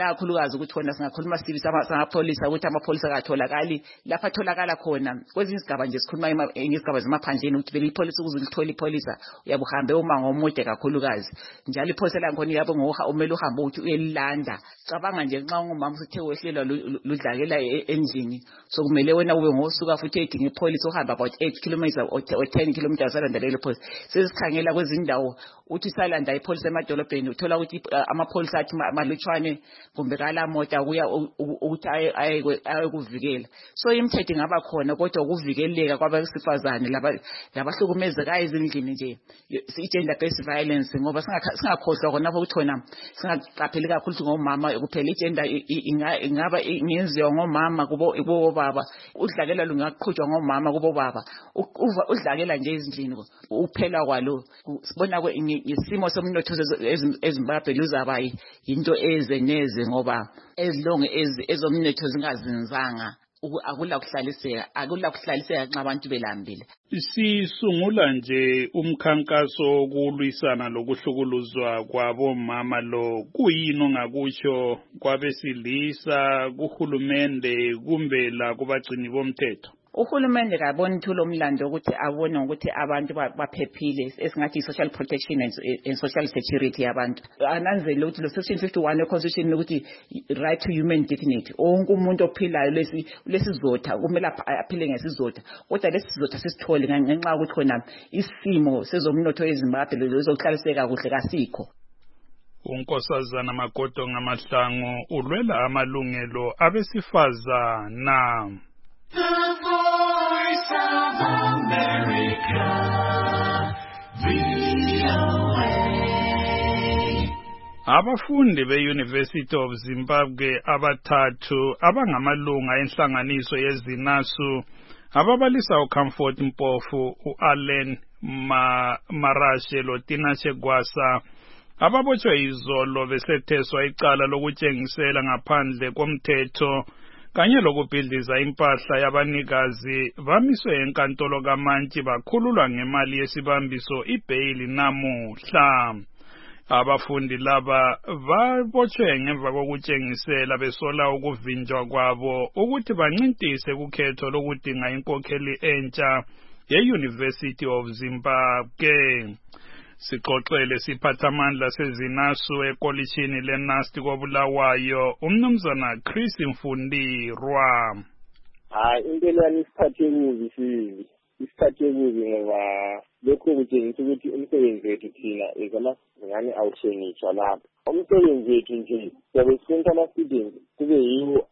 Speaker 17: sikhala kakhulukazi ukuthi khona singakhuluma sibi samapholisa ukuthi amapholisa akatholakali lapha atholakala khona kwezinye izigaba nje sikhuluma ngezigaba zemaphandleni ukuthi beli ipholisa ukuze lithola ipholisa uyabuhambe uma ngomude kakhulukazi njalo ipholisa la ngkhona yabo ngoha umele uhambe ukuthi uyelanda cabanga nje nxa ungumama uthe wehlelwa ludlakela endlini so kumele wena ube ngosuka futhi edinga ipholisa uhamba about eight kilometers or ten kilometers alanda lelo pholisa sesikhangela kwezindawo uthi salanda ipholisa emadolobheni uthola ukuthi amapholisa athi malutshwane kumbe kala mota kuya ukuthi ayekuvikela so imithetho ingaba khona kodwa ukuvikeleka kwabesifazane laba labahlukumezeka ezindlini nje i-gender based violence ngoba singakhohlwa khona lapho kuthona singaqapheli kakhulu ngomama kuphela i-gender ingaba ingenziwa ngomama kubo baba udlakela lungaqhutshwa ngomama kubo baba udlakela nje ezindlini uphela kwalo sibona ngesimo somnotho eZimbabwe luzaba into eze neze ngoba ezilonge ezomnotho zingazinzanga akula kuhlaliseka akula kuhlaliseka nxa abantu belambile.
Speaker 3: Sisungula nje umkhankaso wokulwisana lokuhlukuluzwa kwabomama lo kuyini ongakutsho kwabesilisa kuhulumende kumbe la kubagcini bomthetho?
Speaker 17: Uhulumende kaboni ithulo umlando ukuthi abone ukuthi abantu baphephile esingathi social protection and, and social security yabantu ananzele ukuthi lo section fifty-one econstitution ukuthi right to human dignity onke umuntu ophilayo lesi lesizotha kumele aphile ngesizotha kodwa lesizotha sisithole ngenxa ukuthi khona isimo sezomnotho eZimbabwe lezokuhlaliseka kuhle kasikho.
Speaker 3: Unkosazana Magodo Ngamahlangu ulwela amalungelo abesifazana.
Speaker 11: The Voice of America, V O A.
Speaker 3: Abafundi be-University of Zimbabwe abathathu abangamalunga enhlanganiso yezinasu ababalisa uComfort Mpofu, uAllen Ma Marashe loTina Chegwasa ababotshwe izolo besetheswa icala lokutshengisela ngaphandle komthetho kanye lokubhidliza impahla yabanikazi bamiswe enkantolo kaMantshi bakhululwa ngemali yesibambiso ibail namuhla. Abafundi laba babotshwe ngemva kokutshengisela besola ukuvinjwa kwabo ukuthi bancintise kukhetho lokudinga inkokheli entsha ye-University of Zimbabwe. Sixoxele siphathamandla sezinasu ekolishini leNasti koBulawayo umnumzana Chris Mfundirwa.
Speaker 18: Hayi impela nisiphathe kubi sizi isiphathe kubi ngoba lokho kutshengisa ukuthi umsebenzi wethu thina ezamazingane awuhlonitshwa lapho. Umsebenzi wethu nje siyabe sifunda ama-students kube yiwo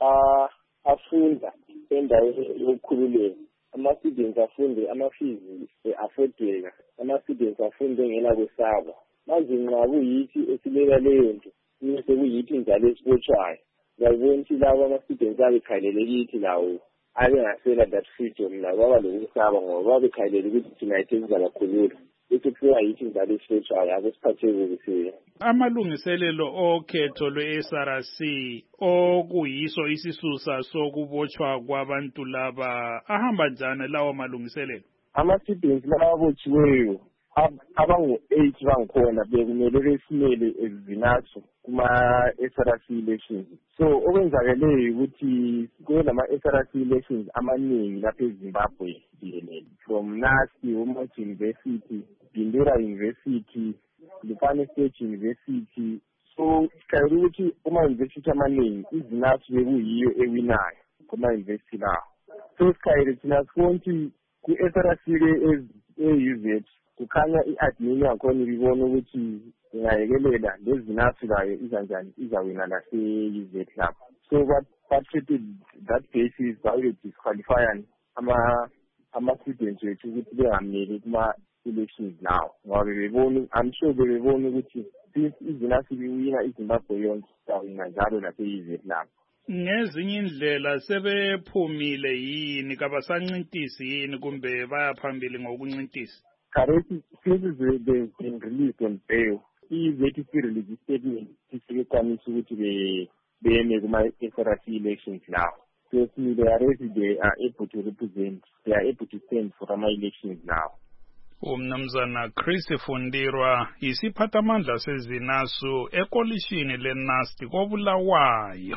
Speaker 18: afunda endaweni yokukhululeka. Ama-students afunde ama-fees affordeka, ama-students afunde ngela kwesaba. Manje nxa kuyithi esilela leyo nto bese kuyithi njalo esibotshwayo ngiyabona ukuthi labo ama-students abekhalele kithi lawo abengasela that freedom la baba lokusaba ngoba babekhalele ukuthi thina yethu sizabakhulula bese kufika yithi njalo esibotshwayo akusiphathe kubi.
Speaker 3: Amalungiselelo okhetho lwe-S R C okuyiso isisusa sokubotshwa kwabantu laba ahamba njani lawo malungiselelo?
Speaker 18: Ama-students laba abotshiweyo abangu-eight bangikhona bekumele besimele ezinaso kuma-S R C elections. So okwenzakeleyo ukuthi kube nama-S R C elections amaningi lapha eZimbabwe jikelele from Nasti, Women's University, Bindura University, Lupane State University. So sikayela ukuthi kuma-university amaningi izinasu bekuyiyo ewinayo kuma-university lawo. So sikayele thina sifuna ukuthi ku-S R C e-U Z kukhanya i-admin yakhona ibibona ukuthi ingayekelela lezinasu layo izanjani izawina lase-U Z lapho. So ba-treated that basis bayo-disqualify ama-students wethu ukuthi bengameli kuma-elections lawo ngoba bebebona, I'm sure bebebona ukuthi since izinasu biwina iZimbabwe yonke izawina njalo lase-U Z lapho.
Speaker 3: Ngezinye indlela sebephumile yini kabasancintisi yini kumbe bayaphambili ngokuncintisa?
Speaker 18: Currently, since they've been released on bail, i-U Z released statement isikekwanisa ukuthi beme kuma-S R C elections now. So they are ready, they are able to represent, they are able to stand for ama-elections now.
Speaker 3: Umnumzana Chris Fundirwa isiphathamandla sezinasu ekolishini leNasti koBulawayo.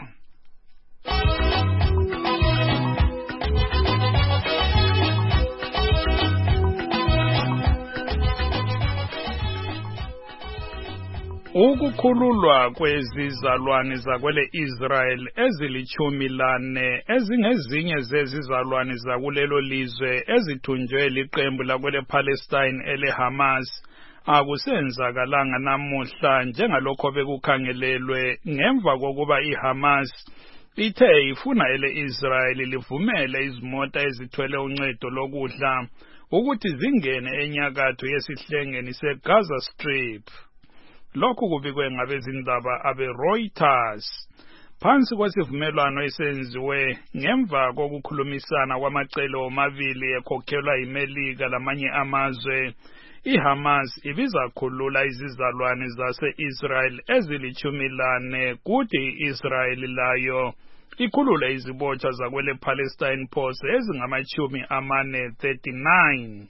Speaker 3: Ukukhululwa kwezizalwane zakwele Israel ezilichumi lane ezingezinye zezizalwane zakulelo lizwe ezithunjwe liqembu lakwele Palestine ele Hamas akusenzakalanga namuhla njengalokho bekukhangelelwe ngemva kokuba iHamas ithe ifuna ele Israel livumele izimota ezithwele uncedo lokudla ukuthi zingene enyakatho yesihlengeni seGaza Strip. Lokhu kubikwe ngabezindaba abe-Reuters. Phansi kwesivumelwano esenziwe ngemva kokukhulumisana kwamacele omabili ekhokhelwa iMelika lamanye amazwe, iHamas ibizakhulula izizalwane zase-Israel ezilichumi lane kuthi i-Israel layo ikhulule izibotshwa zakwele Palestine Post ezingamachumi amane thirty-nine.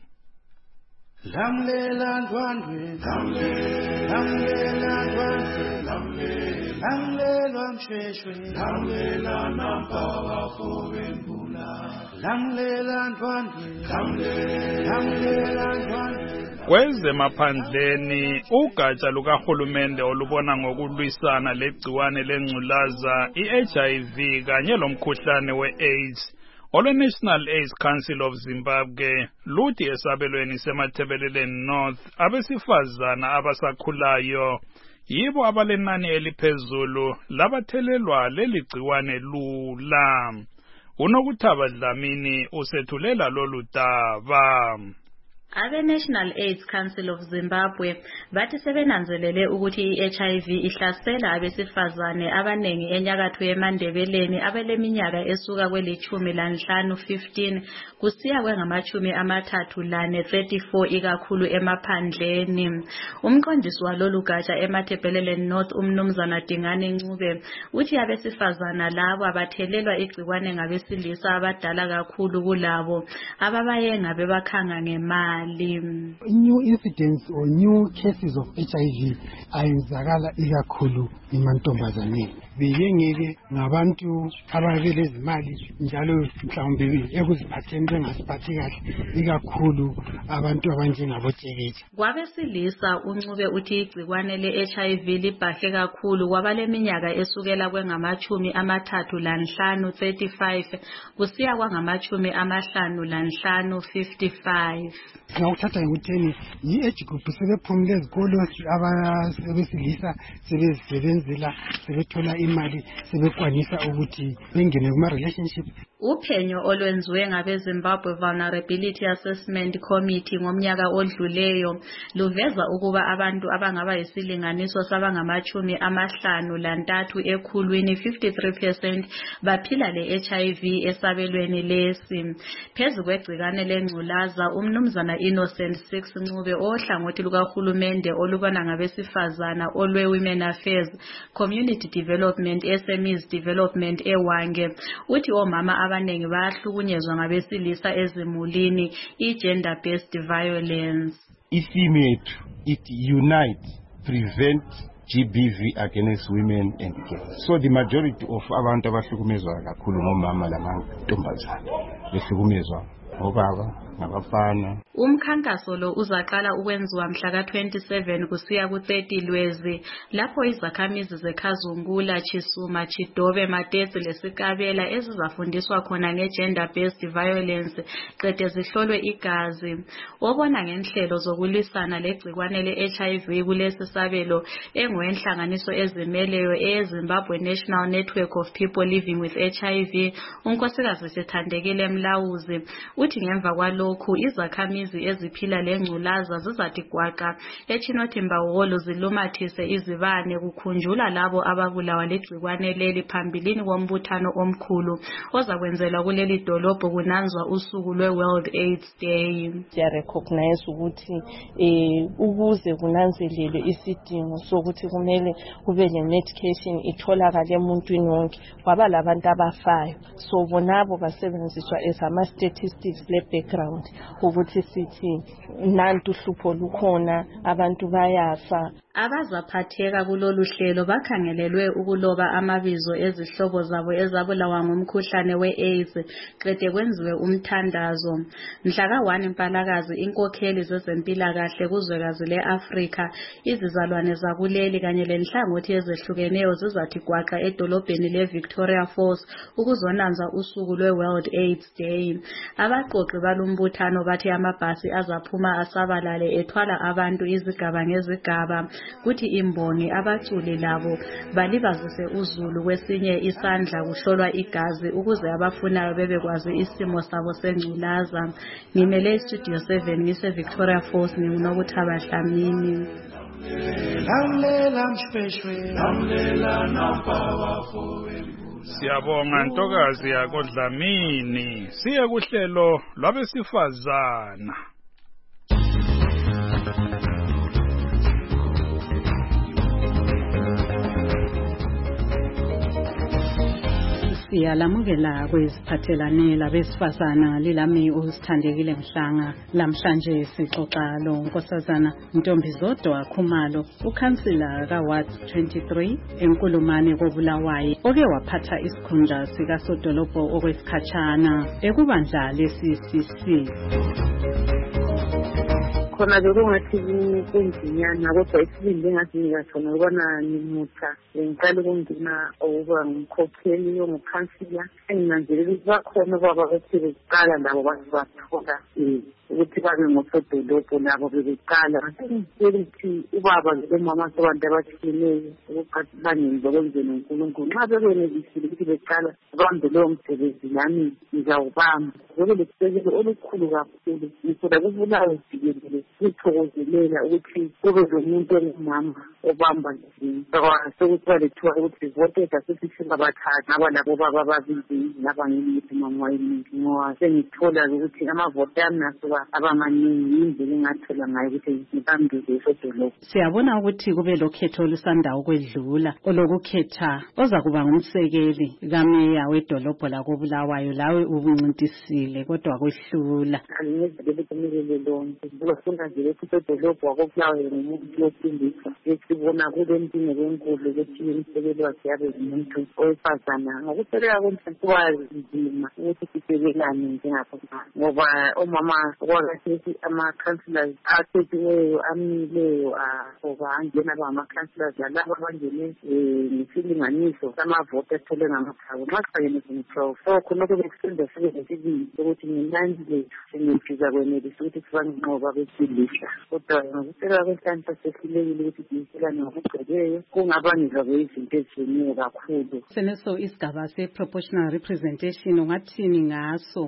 Speaker 11: Lamlela ndwandwe, lamlela ndwandwe, lamlela mshweshwe, lamlela nampaka fobembula, lamlela ndwandwe, lamlela ndwandwe.
Speaker 3: Kwezemaphandleni ugatsha lukahulumende olubona ngokulwisana legciwane lengculaza i-H I V kanye lomkhuhlane we-AIDS olwe-National AIDS Council of Zimbabwe luthi esabelweni semathebeleleni North abesifazana abasakhulayo yibo abalenani eliphezulu labathelelwa leli gciwane lula. Unokuthaba Dlamini usethulela lolu daba.
Speaker 19: Abe-National AIDS Council of Zimbabwe bathi sebenanzelele ukuthi i-H I V ihlasela abesifazane abanengi enyakatho yemandebeleni abeleminyaka esuka kwelichumi lanhlanu fifteen kusiya kwengamachumi amathathu lane thirty-four ikakhulu emaphandleni. Umqondisi walolu gatsha emathebeleleni North umnumzana Dingane Ncube uthi abesifazana labo abathelelwa igciwane ngabesilisa abadala kakhulu kulabo ababayenga bebakhanga ngemali.
Speaker 20: New incidents or new cases of H I V ayenzakala ikakhulu emantombazaneni. Beyengeke ngabantu ababelezimali njalo mhlawumbe ekuziphatheni bengasiphathi kahle ikakhulu abantu abanjengabotsheketshe.
Speaker 19: Kwabesilisa uNcube uthi igciwane le-H I V libhahe kakhulu kwabaleminyaka esukela kwengamachumi amathathu lanhlanu thirty-five kusiya kwangamachumi amahlanu lanhlanu fifty-five.
Speaker 20: Ngakuthatha ngokutheni yi-age group sebephumile ezikolo abasebesilisa sebezisebenzela sebethola imali sebekwanisa ukuthi bengene kuma-relationship.
Speaker 19: Uphenyo olwenziwe ngabe-Zimbabwe Vulnerability Assessment Committee ngomnyaka odluleyo luveza ukuba abantu abangaba yisilinganiso sabangamachumi amahlanu lantathu ekhulwini fifty-three percent baphila le-H I V esabelweni lesi. Phezu kwegcikane lengculaza umnumzana Innocent Six Ncube ohlangothi lukahulumende olubona ngabesifazana olwe-Women Affairs Community Development S M Es Development eWange uthi omama abanengi bayahlukunyezwa ngabesilisa ezimulini i-gender based violence.
Speaker 21: Isimu yethu it unite prevent G B V against women and girls. So the majority of abantu abahlukumezwa kakhulu ngomama lamantombazane behlukumezwa ngobaba nabafana.
Speaker 19: Umkhankaso lo uzaqala ukwenziwa mhla ka twenty-seven kusiya ku thirty Lwezi lapho izakhamizi zeKhazungula, Chisuma, Chidobe, Matetse leSikabela ezizafundiswa khona nge-gender based violence qede zihlolwe igazi. Obona ngenhlelo zokulwisana legcikwane le-H I V kulesi sabelo engowenhlanganiso ezimeleyo eyeZimbabwe National Network of People Living with H I V unkosikazi Sithandekile Mlawuzi uthi ngemva kwalokhu izakhamizi eziphila lengculaza zizathi gwaqa eChinothimba Hall zilumathise izibane kukhunjula labo ababulawa legcikwane leli phambilini kombuthano omkhulu ozakwenzelwa kuleli dolobho kunanzwa usuku lwe-World AIDS Day.
Speaker 22: Siya recognize ukuthi eh ukuze kunanzelelwe isidingo sokuthi kumele kube le medication itholakala emuntwini wonke kwaba labantu abafayo, so bonabo basebenziswa as ama statistics le background world ukuthi sithi nantu uhlupho lukhona abantu bayafa.
Speaker 19: Abazaphatheka kulolu hlelo bakhangelelwe ukuloba amabizo ezihlobo zabo ezabulawa ngumkhuhlane we-AIDS qede kwenziwe umthandazo. Mhla ka one Mpalakazi inkokheli zezempilakahle kuzwekazi le-Afrika, izizalwane zakuleli kanye lenhlangothi ezehlukeneyo zizathi gwaqa edolobheni le-Victoria Falls ukuzonanza usuku lwe-World AIDS Day. Abaqoqi balumbuthano bathi amabhasi azaphuma asabalale ethwala abantu izigaba ngezigaba, kuthi imbongi abaculi labo balibazise uzulu kwesinye isandla kuhlolwa igazi ukuze abafunayo bebekwazi isimo sabo sengculaza. Ngimele Studio seven ngise Victoria Falls ngingunokuthaba Dlamini.
Speaker 3: Siyabonga ntokazi yako Dlamini. Siye kuhlelo lwabesifazana.
Speaker 2: Siyalamukela kweziphathelane labesifazana lilami usithandekile Mhlanga. Lamhlanje sixoxa lo nkosazana Ntombizodwa Khumalo, ukhansila ka Ward twenty-three eNkulumane koBulawayo, oke waphatha isikhundla sikasodolobho okwesikhatshana ekubandla le-C C C.
Speaker 1: Khona bekungathi kunzinyana kodwa isibindi engazinika sona ukubona ngimutsha ngiqala ukungena ukuba ngumkhokheli ongukhansila enginanzelela ukuthi bakhona baba bethi beqala labo bathola ukuthi babe ngosodolobho nabo bebeqala ukuthi ubaba lomama sabantu abatshiyeneyo ukuthi bangenza okwenzeni uNkulunkulu. Nxa bebenelisile ukuthi beqala bambe lowo msebenzi nami ngizawubamba. Lokho lesisekelo olukhulu kakhulu ngithola kubulawe jikelele ngithokozelela ukuthi kube lomuntu ongumama obamba nzima. Sokuthi balethiwa ukuthi voteka sesifika bathathu ngaba labo baba ababili nabangimithi mama wayimithi ngoba sengithola ukuthi amavoti ami nasuka abamaningi yindlela engathola ngayo ukuthi ngibambile esodolobho.
Speaker 2: Siyabona ukuthi kube lokhetho olusanda ukwedlula olokukhetha oza kuba ngumsekeli kameya wedolobho lakoBulawayo, lawe ubuncintisile kodwa kwehlula.
Speaker 1: Angizibele kumele lonke ngifuna nje ukuthi edolobho wakoBulawayo ngumuntu osindisa. Sibona kule mpilo kwenkulu ukuthi umsekeli wakhe yabe umuntu owesifazana. Ngokusekelwa komsebenzi nzima ukuthi sisekelane njengabafana ngoba omama kwakathi ama-councillors akhethiweyo amileyo ngoba angena bama-councillors laba abangene ngesilinganiso samavoti athole ngamathabu nxa kufakene twelve. So khonokho bekusenza sibe nesibili ukuthi ngenani lethu singifisa kwenelisa ukuthi sibanqoba besilisa. Kodwa ngokusekelwa kwenhlanhla sehlulekile ukuthi siyiselane ngokugcweleyo kungabangelwa kwezinto eziningi kakhulu.
Speaker 2: Seneso isigaba se-proportional representation ungathini ngaso?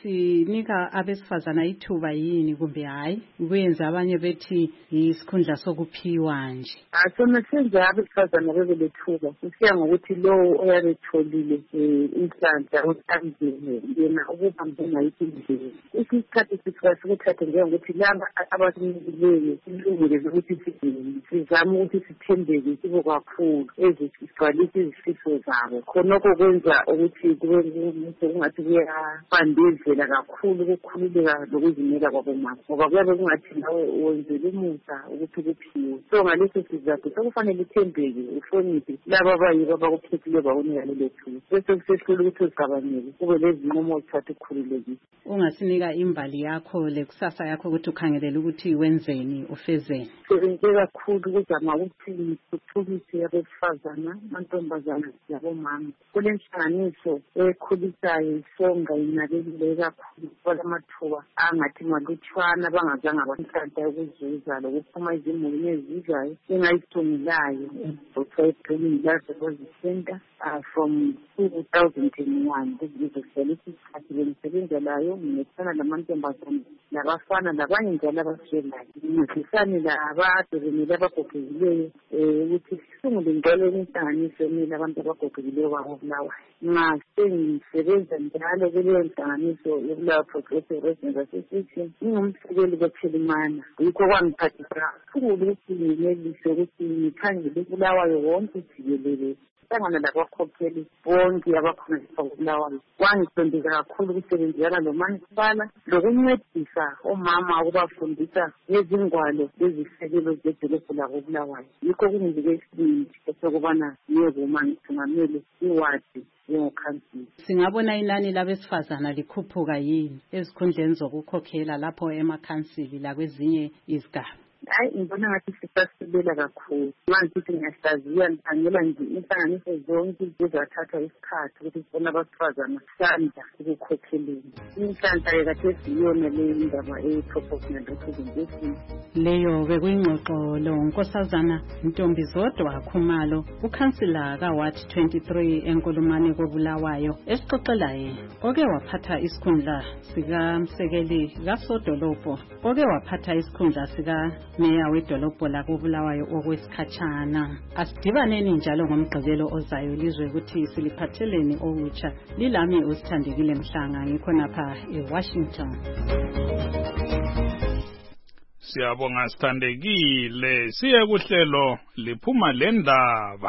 Speaker 2: Sinika abesifazana ithuba yini kumbe hayi kwenza abanye bethi isikhundla sokuphiwa nje?
Speaker 1: Asona senza abesifazana bebelethuba kusiya ngokuthi lowo oyabetholile inhlanhla othandile yena ukuba ngayiphi indlela. Isikhathi sikwazi ukuthatha njengokuthi laba abasinikileyo ilungile ukuthi sizame ukuthi sithembeke sibe kakhulu ezigcwalisa izifiso zabo. Khonokho kwenza ukuthi kube kungathi kuyabandezela kakhulu ukukhululeka lokuzimela kwabomama ngoba kuyabe kungathi nawe wenzela umusa ukuthi kuphiwe. So ngaleso sizathu sokufanele uthembeke uhloniphe laba abayibo abakukhethileyo bawunika lelo thuba bese kusehlula ukuthi uzigabanyele kube lezinqumo ozithatha ukhululekile.
Speaker 2: Ungasinika imbali yakho lekusasa yakho ukuthi ukhangelela ukuthi wenzeni ufezeni?
Speaker 1: Sebenze kakhulu ukuzama ukuthi ngithuthukise abesifazana amantombazana labomama kule nhlanganiso ekhulisayo isonga inakekile kakhulu kwalamathuba angathi malutshwana bangazange abanhlanhla ukuzuza lokuphuma izimuli ezizayo engayisungulayo ngothiwa i-Brilliant Center from two thousand one. Ngizosela isikhathi bengisebenza layo ngiyethana lamantombazana labafana labanye njalo abaswelayo ngizisane labade bemile abagogekileyo ukuthi sisungule njalo inhlanganiso emile abantu abagogekileyo kwakoBulawayo. Ngase ngisebenza njalo kuleyo nhlanganiso yoBulawayo Progressive Residents Association ngingumsekeli kaChelimana. Yikho kwangiphathisa kakhulu ukuthi nginelise ukuthi ngikhangele uBulawayo wonke jikelele hlangana labakhokheli bonke abakhona eBulawayo. Kwangisondeza kakhulu ukusebenzela lo masipala lokuncedisa omama ukubafundisa ngezingwalo lezisekelo zedolobho lakoBulawayo. Yikho kungike isibindi esokubana yekuma ngisingamele iwadi yokhansila.
Speaker 2: Singabona inani labesifazana likhuphuka yini ezikhundleni zokukhokhela lapho emakhansili la kwezinye izigaba?
Speaker 1: Hayi, ngibona ngathi sisasibela kakhulu. Manje sithi ngiyahlaziya ngikhangela nje inhlanganiso zonke zizathatha isikhathi ukuthi sibona abasifazana sanda ukukhokheleni. Inhlanhla kade siyona le indaba e-proportional representation.
Speaker 2: Leyo bekuyingxoxo lo Nkosazana Ntombizodwa Khumalo, ukhansila kaWard twenty-three enkulumane koBulawayo, esixoxelayo oke waphatha isikhundla sikaMsekeli kaSodolopho, oke waphatha isikhundla sika Meya wedolobho lakoBulawayo okwesikhatshana. Asidibaneni njalo ngomgqibelo ozayo lizwe ukuthi siliphatheleni okutsha. Lilami uSithandekile Mhlanga, ngikhonapha eWashington.
Speaker 3: Siyabonga Sithandekile. Siye kuhlelo liphuma lendaba.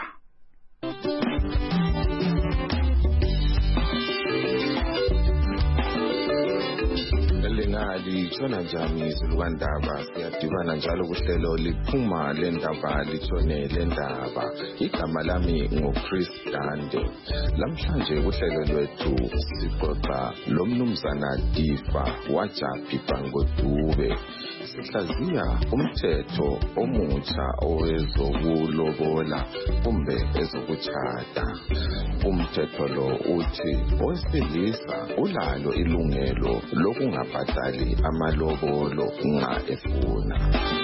Speaker 5: Litshona njani izilukandaba? Siyadibana njalo kuhlelo liphuma lendaba litshone lendaba. Igama lami nguChris Dande. Lamhlanje kuhlelo lwethu sixoxa lomnumzana Difa Wajapi Bangodube. Sihlaziya umthetho omutsha owezokulobola kumbe ezokuchata. Umthetho lo uthi owesilisa ulalo ilungelo lokungabhadali amalobolo nxa efuna.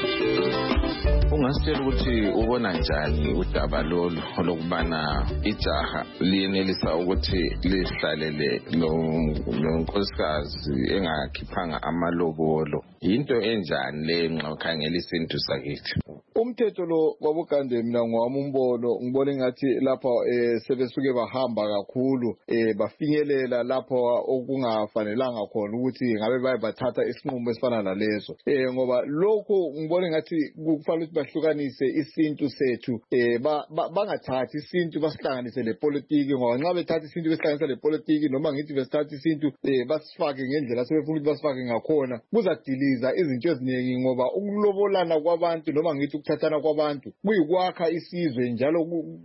Speaker 5: Ungasitshela ukuthi ubona njani udaba lolu lokubana ijaha liyenelisa ukuthi lihlalele lo nkosikazi engakhiphanga amalobolo? Into enjani le nxa ukhangela isintu sakithi?
Speaker 6: Umthetho lo wabugande mina ngwami umbono ngibona ngathi lapha eh sebesuke bahamba kakhulu eh bafinyelela lapha okungafanelanga khona ukuthi ngabe bayabathatha isinqumo esifana nalezo eh ngoba lokho ngibona ngathi kufanele ukuthi bahlukanise isintu sethu eh bangathathi isintu basihlanganise lepolitiki, ngoba nxa bethatha isintu besihlanganisa lepolitiki noma ngithi besithatha isintu eh basifake ngendlela sebefuna ukuthi basifake ngakhona kuzadiliza izinto eziningi, ngoba ukulobolana kwabantu noma ngithi ukuthathana kwabantu kuyikwakha isizwe njalo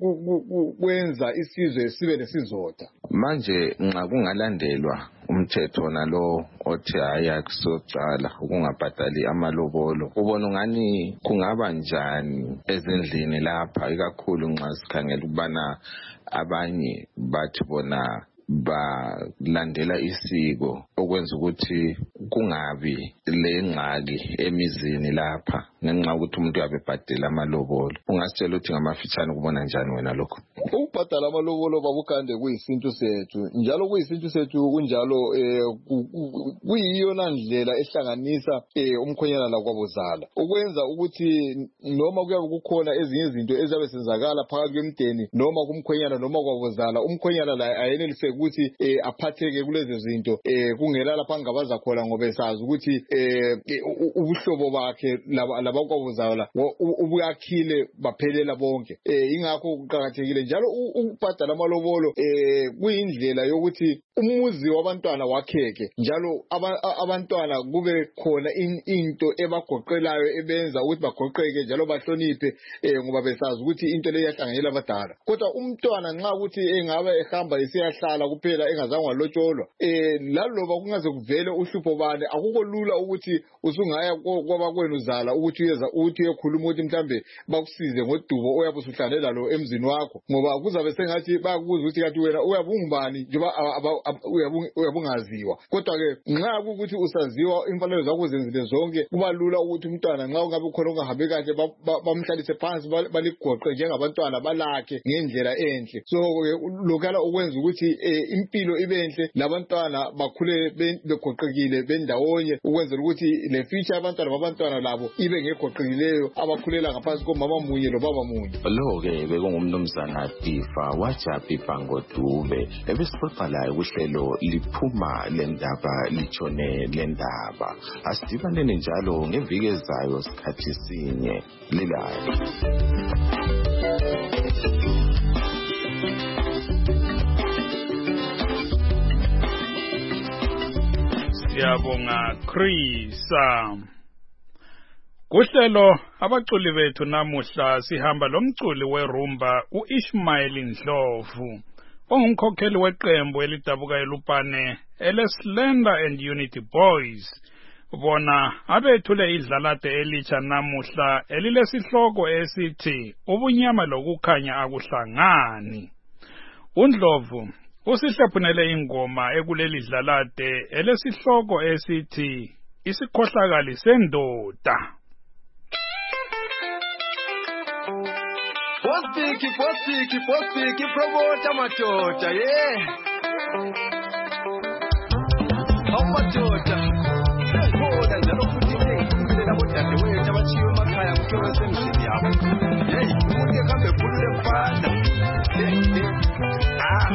Speaker 6: kwenza isizwe sibe nesizotha.
Speaker 5: Manje nxa kungalandelwa umthetho nalo othi haya kusocala ukungabhadali amalobolo, ubona ngani kungaba njani ezindlini lapha, ikakhulu nxa sikhangela ukubana abanye bathi bona balandela isiko okwenza ukuthi kungabi lengxaki emizini lapha ngenxa ukuthi umuntu uyabebhadela amalobolo? Ungasitshela ukuthi ngamafitshane kubona njani wena lokho?
Speaker 6: Ukubhadala amalobolo babukande kuyisintu sethu, njalo kuyisintu sethu kunjalo eh kuyiyona ndlela ehlanganisa eh umkhonyana la kwabozala, ukwenza ukuthi noma kuyabe kukhona ezinye izinto ezabe senzakala phakathi kwemdeni noma kumkhonyana noma kwabozala, umkhonyana la ayenelise ukuthi eh aphatheke kulezi zinto eh kungela lapha ngabaza khona, ngoba esazi ukuthi eh ubuhlobo bakhe labakwabozala ubuyakhile baphelela bonke. Eh ingakho kuqhakathekile njalo ukubhadala amalobolo eh kuyindlela yokuthi umuzi wabantwana wakheke, njalo abantwana kube khona into ebagoqelayo ebenza ukuthi bagoqeke njalo bahloniphe eh ngoba besazi ukuthi into le yahlanganyela abadala. Kodwa umntwana nxa ukuthi engabe ehamba esiyahlala kuphela engazange walotsholwa eh laloba kungaze kuvele uhlupho bane, akukho lula ukuthi usungaya kwabakwenu zala ukuthi uyeza uthi ekhuluma ukuthi mhlambe bakusize ngodubo oyabe usuhlanela lo emzini wakho, ngoba kuzabe sengathi bayakubuza ukuthi kanti wena uyabungubani njengoba uyabungaziwa. Kodwa ke nxa ukuthi usaziwa imfanelo zakho zenzile zonke, kuba lula ukuthi umntwana nxa ungabe khona ungahambe kahle bamhlalise phansi baligoqe njengabantwana balakhe ngendlela enhle. So lokala ukwenza ukuthi impilo ibenhle, labantwana bakhule begoqekile bendawonye, ukwenzela ukuthi le future abantwana babantwana labo ibe ngegoqekileyo abakhulela ngaphansi komama munye lobaba munye.
Speaker 5: Lo ke bekungumnumzana Difa Wajapi Bangodube ebesixoxa laye kuhlelo liphuma lendaba litshone lendaba. Asidibaneni njalo ngeviki ezayo sikhathi sinye lilayo.
Speaker 3: Siyabonga Krisa. Kuhlelo abaculi bethu namuhla sihamba lomculi werumba uIshmael Ndlovu ongumkhokheli weqembu elidabuka eLupane eleSlender and Unity Boys. Bona abethule idlalade elitsha namuhla elilesihloko esithi ubunyama lokukhanya akuhlangani. uNdlovu usihlephunele ingoma ekuleli dlalade elesihloko esithi isikhohlakali sendoda.
Speaker 8: Postiki, postiki, postiki, promoter madoda, yeah. How madoda? Sengibona njalo futhi ngikulela bodadewethu abachiyo emakhaya kuthiwa semzini yabo. Hey, umuntu ehambe ekhulule mfana. Ah.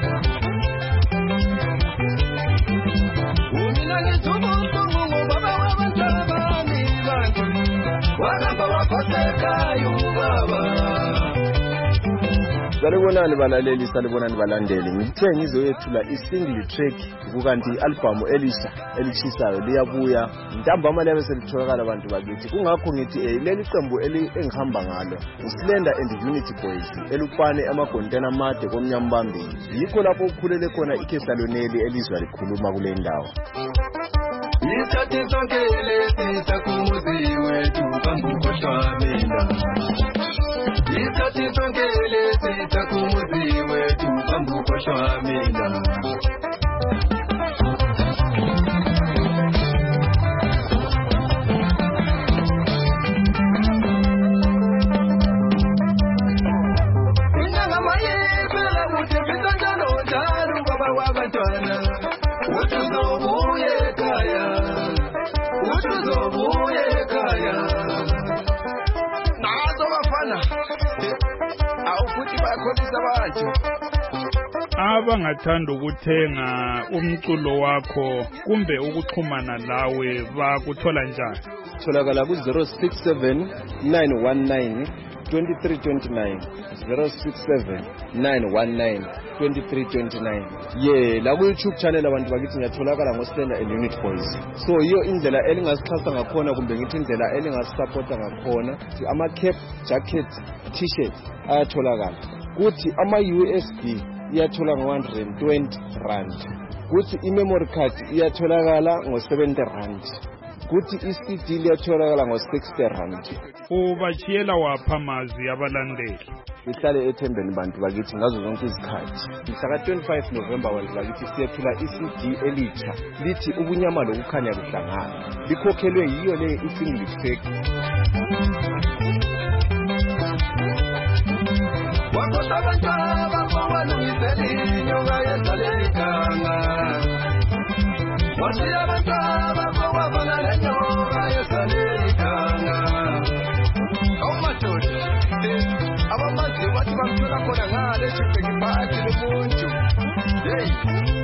Speaker 8: Umina ngithubuhlungu ngobaba wabantwana bami bantu. Wahamba waphathekayo ubaba.
Speaker 9: Salibonani balaleli, salibonani balandeli. Ngithe ngizoyethula i-single track kukanti i-album elisha elichisayo liyabuya ntambama lebe selitholakala abantu bakithi. Kungakho ngithi eh leli qembu engihamba ngalo uSlender and Unity Boys elupane amagontena amade komnyambambili. Yikho lapho ukhulele khona iKhesaloneli elizwa likhuluma kule ndawo.
Speaker 8: Isikhathi sonke lesi sakumuzi wethu bangukhohlwa mina. Isikhathi sonke lesi sakumuzi wethu bangukhohlwa mina. Inyanga mayebela ukuthi mfisangalo njalo baba wabantwana. Utuzobuye kaya, utuzobuye kaya. Nazo bafana, awufuthi bakholisa abantu.
Speaker 3: Abangathanda ukuthenga umculo wakho kumbe ukuxhumana lawe bakuthola njani?
Speaker 9: Tholakala ku zero six seven nine one nine two three two nine zero six seven nine one nine two three two nine. Yeah, la ku YouTube channel abantu bakithi ngiyatholakala ngoSlender and Unity Boys. So iyo indlela elingasixhasa ngakhona kumbe ngithi indlela elingasupporta ngakhona ama cap, jacket, t-shirt ayatholakala. Kuthi ama U S B iyathola ngo one hundred twenty rand. Kuthi i-memory card iyatholakala ngo seventy rand. Kuthi i-C D liyatholakala ngo sixty rand.
Speaker 3: Ubachiyela wapha amazi abalandeli.
Speaker 9: Sihlale ethembeni bantu bakithi ngazo zonke izikhathi. Mhla ka twenty-five November bantu bakithi siyethula i-C D elitsha lithi ubunyama lokukhanya kuhlangana. Likhokhelwe yiyo le i-single track.
Speaker 8: Wakosabantwana bakwalungiseli nyoka yesalekanga. Wasiyabantwana bakwabana lenyoka yesalekanga. Awumadoda, abamazi wathi bamthola khona ngale chibheki phathi lomuntu. Hey.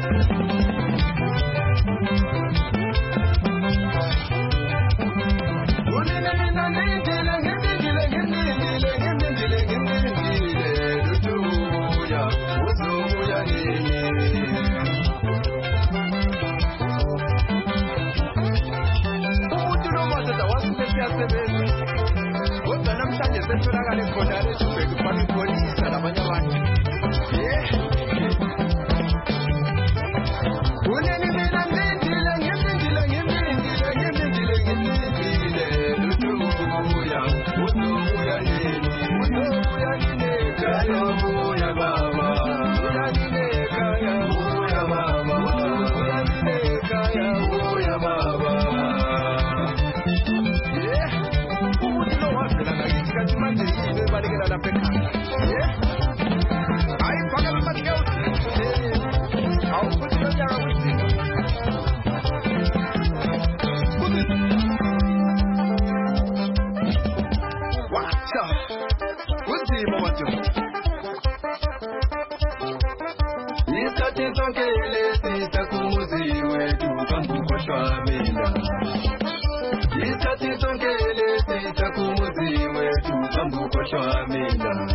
Speaker 8: Unina mina ngindile ngindile ngindile ngindile ngindile lutuya uzobuya nini. Umuntu nomadoda wasisebenza. Kodwa namhlanje setholakala khona lechibheki phambi polisa labanye abantu. Yeah. Unini mina ngindile ngindile ngindile ngindile ngindile lutuya uzobuya nini uzobuya nini kaya buya baba uzobuya nini kaya buya baba uzobuya nini kaya buya baba. Yeah. Umuntu lo wavela ngakithi kanti manje yini ebalekela lapha ekhaya. Yeah. Hayi phakela amakhewuthi. Eh. Awufuthi lonyaka kwizinto. Wacha. Kunzima madoda. Isikhathi sonke lesi sakumuzi wethu bangukhohlwa mina. Isikhathi sonke lesi sakumuzi wethu bangukhohlwa mina.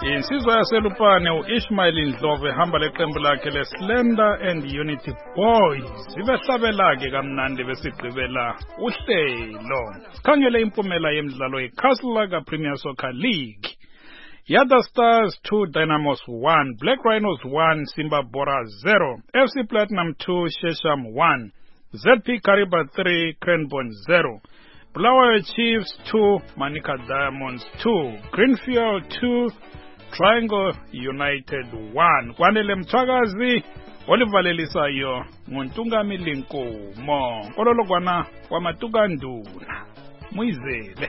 Speaker 3: insizwa yaselupane u-Ishmael Ndlovu ehamba leqembu lakhe le-Slender and Unity Boys ibehlabela-ke kamnandi besigqibela uhlelo. Sikhangele impumela yemidlalo yeCastle Premier Soccer League. Yada Stars two, Dynamos one, Black Rhinos one, Simba Bora zero, F C Platinum two, Shesham one, Z P Kariba three, Cranbourne zero, Bulawayo Chiefs two, Manica Diamonds two, Greenfield two, Triangle United one. Kwanele Mthwakazi olivalelisayo nguNtungamili Nkomo ololokwana kwamatukanduna Muyizele.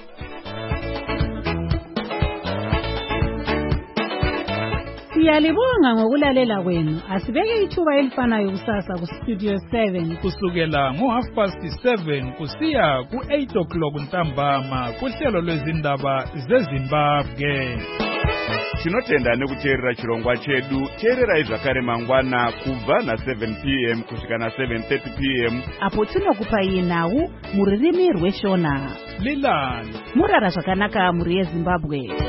Speaker 2: Siyalibonga ngokulalela kwenu. Asibeke ithuba elifanayo kusasa ku Studio seven
Speaker 3: kusukela ngo half past seven kusiya ku eight o'clock ntambama kuhlelo lwezindaba zeZimbabwe.
Speaker 7: Tinotenda nekuteerera chirongwa chedu. Teerera zvakare mangwana kubva na seven p m kusvika na seven thirty p m
Speaker 12: apo tinokupai nhau muririmi rweshona.
Speaker 3: Lilani
Speaker 12: murara zvakanaka muri yeZimbabwe.